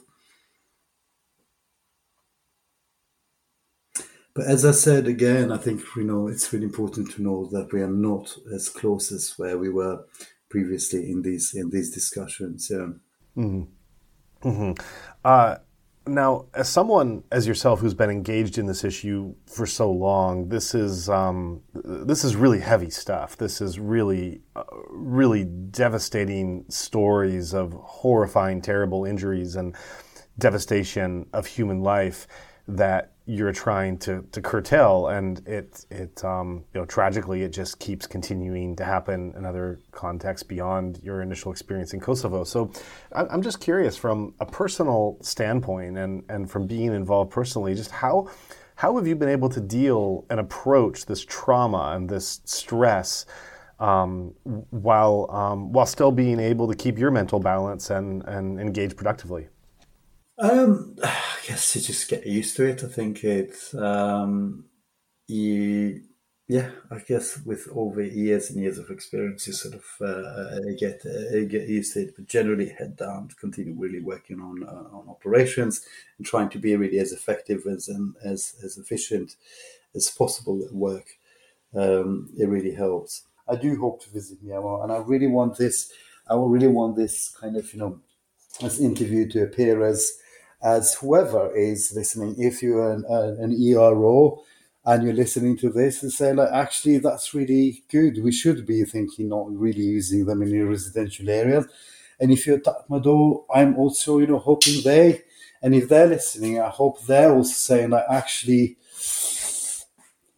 H: But as I said again, I think, you know, it's really important to know that we are not as close as where we were previously in these in these discussions. Yeah.
F: Mm-hmm. Mm-hmm. Uh, now, as someone as yourself who's been engaged in this issue for so long, this is um, this is really heavy stuff. This is really, uh, really devastating stories of horrifying, terrible injuries and devastation of human life that you're trying to, to curtail, and it it um, you know, tragically it just keeps continuing to happen in other contexts beyond your initial experience in Kosovo. So I'm just curious, from a personal standpoint and, and from being involved personally, just how how have you been able to deal and approach this trauma and this stress um, while um, while still being able to keep your mental balance and, and engage productively?
H: Um, I guess you just get used to it. I think it's, um, you, yeah, I guess with over years and years of experience, you sort of uh, get uh, get used to it. But generally, head down, continue really working on uh, on operations and trying to be really as effective as and as as efficient as possible at work. Um, it really helps. I do hope to visit Myanmar, and I really want this. I will really want this kind of, you know, this interview to appear as. as whoever is listening, if you're an, uh, an E R O and you're listening to this, and say, like, actually, that's really good. We should be thinking, not really using them in your residential areas. And if you're Tatmadaw, I'm also, you know, hoping they, and if they're listening, I hope they're also saying, like, actually,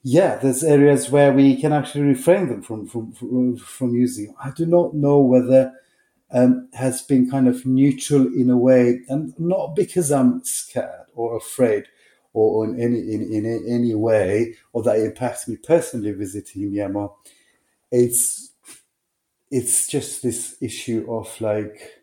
H: yeah, there's areas where we can actually refrain them from from from, from using. I do not know whether um, has been kind of neutral in a way, and not because I'm scared or afraid, or in any in, in any way, or that impacts me personally visiting Myanmar. It's it's just this issue of like,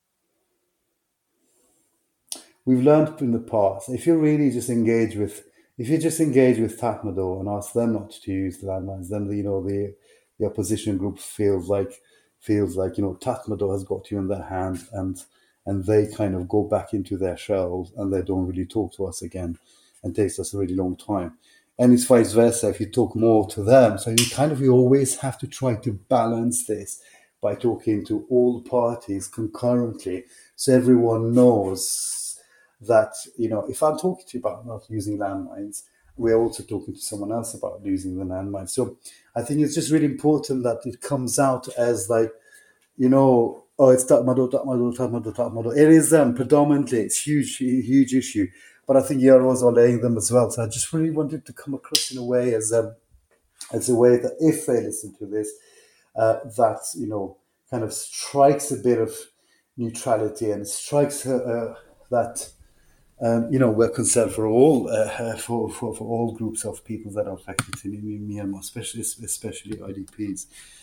H: we've learned in the past, if you really just engage with, if you just engage with Tatmadaw and ask them not to use the landmines, then the, you know the the opposition group feels like feels like you know Tatmadaw has got you in their hand, and and they kind of go back into their shells and they don't really talk to us again, and takes us a really long time. And it's vice versa if you talk more to them. So you kind of you always have to try to balance this by talking to all parties concurrently, so everyone knows that, you know, if I'm talking to you about not using landmines, we're also talking to someone else about using the landmines. So I think it's just really important that it comes out as like, you know, oh, it's Tatmadaw, Tatmadaw, Tatmadaw, Tatmadaw. It is them, predominantly. It's a huge, huge issue. But I think Yaros are laying them as well. So I just really wanted to come across in a way as a, as a way that if they listen to this, uh, that, you know, kind of strikes a bit of neutrality and strikes uh, that, um, you know, we're concerned for all uh, for, for, for all groups of people that are affected in Myanmar, especially especially I D Ps.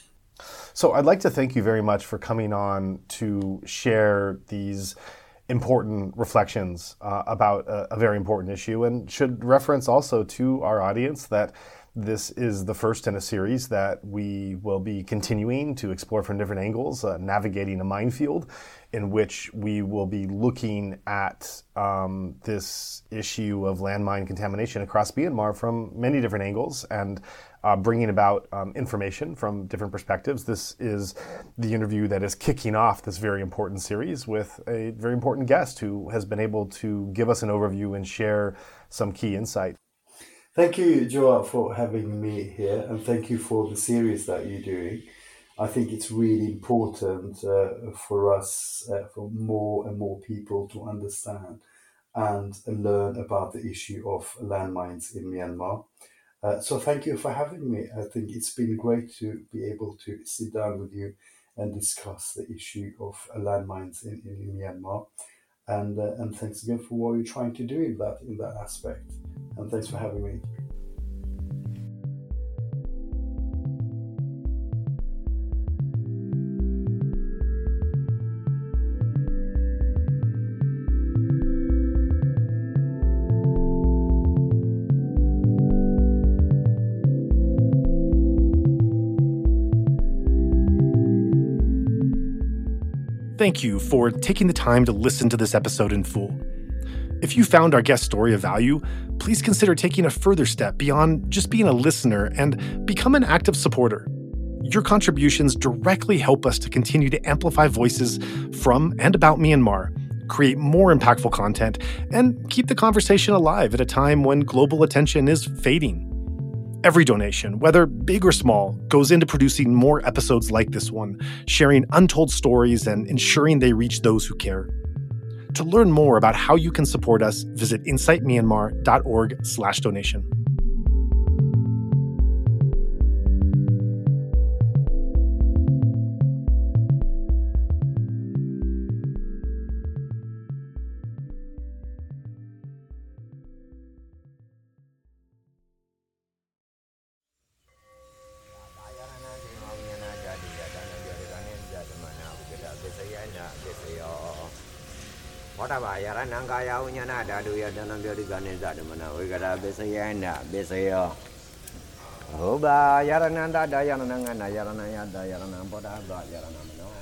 F: So I'd like to thank you very much for coming on to share these important reflections uh, about a, a very important issue, and should reference also to our audience that this is the first in a series that we will be continuing to explore from different angles, uh, navigating a minefield, in which we will be looking at um, this issue of landmine contamination across Myanmar from many different angles, and uh, bringing about um, information from different perspectives. This is the interview that is kicking off this very important series with a very important guest who has been able to give us an overview and share some key insight.
H: Thank you, Joa, for having me here, and thank you for the series that you're doing. I think it's really important uh, for us, uh, for more and more people to understand and learn about the issue of landmines in Myanmar. Uh, so thank you for having me. I think it's been great to be able to sit down with you and discuss the issue of landmines in, in Myanmar. And uh, and thanks again for what you're trying to do in that in that aspect. And thanks for having me.
F: Thank you for taking the time to listen to this episode in full. If you found our guest story of value, please consider taking a further step beyond just being a listener and become an active supporter. Your contributions directly help us to continue to amplify voices from and about Myanmar, create more impactful content, and keep the conversation alive at a time when global attention is fading. Every donation, whether big or small, goes into producing more episodes like this one, sharing untold stories and ensuring they reach those who care. To learn more about how you can support us, visit insight myanmar dot org slash donation.
I: Whatever, Yarananga, Unyana, Dadu, Yadan, Ganin, Zadamana, we got a Besayana, Besayo. Oba, Yarananda, Dayananga, Yaranaya, Dayanam, Boda, Yaranamano.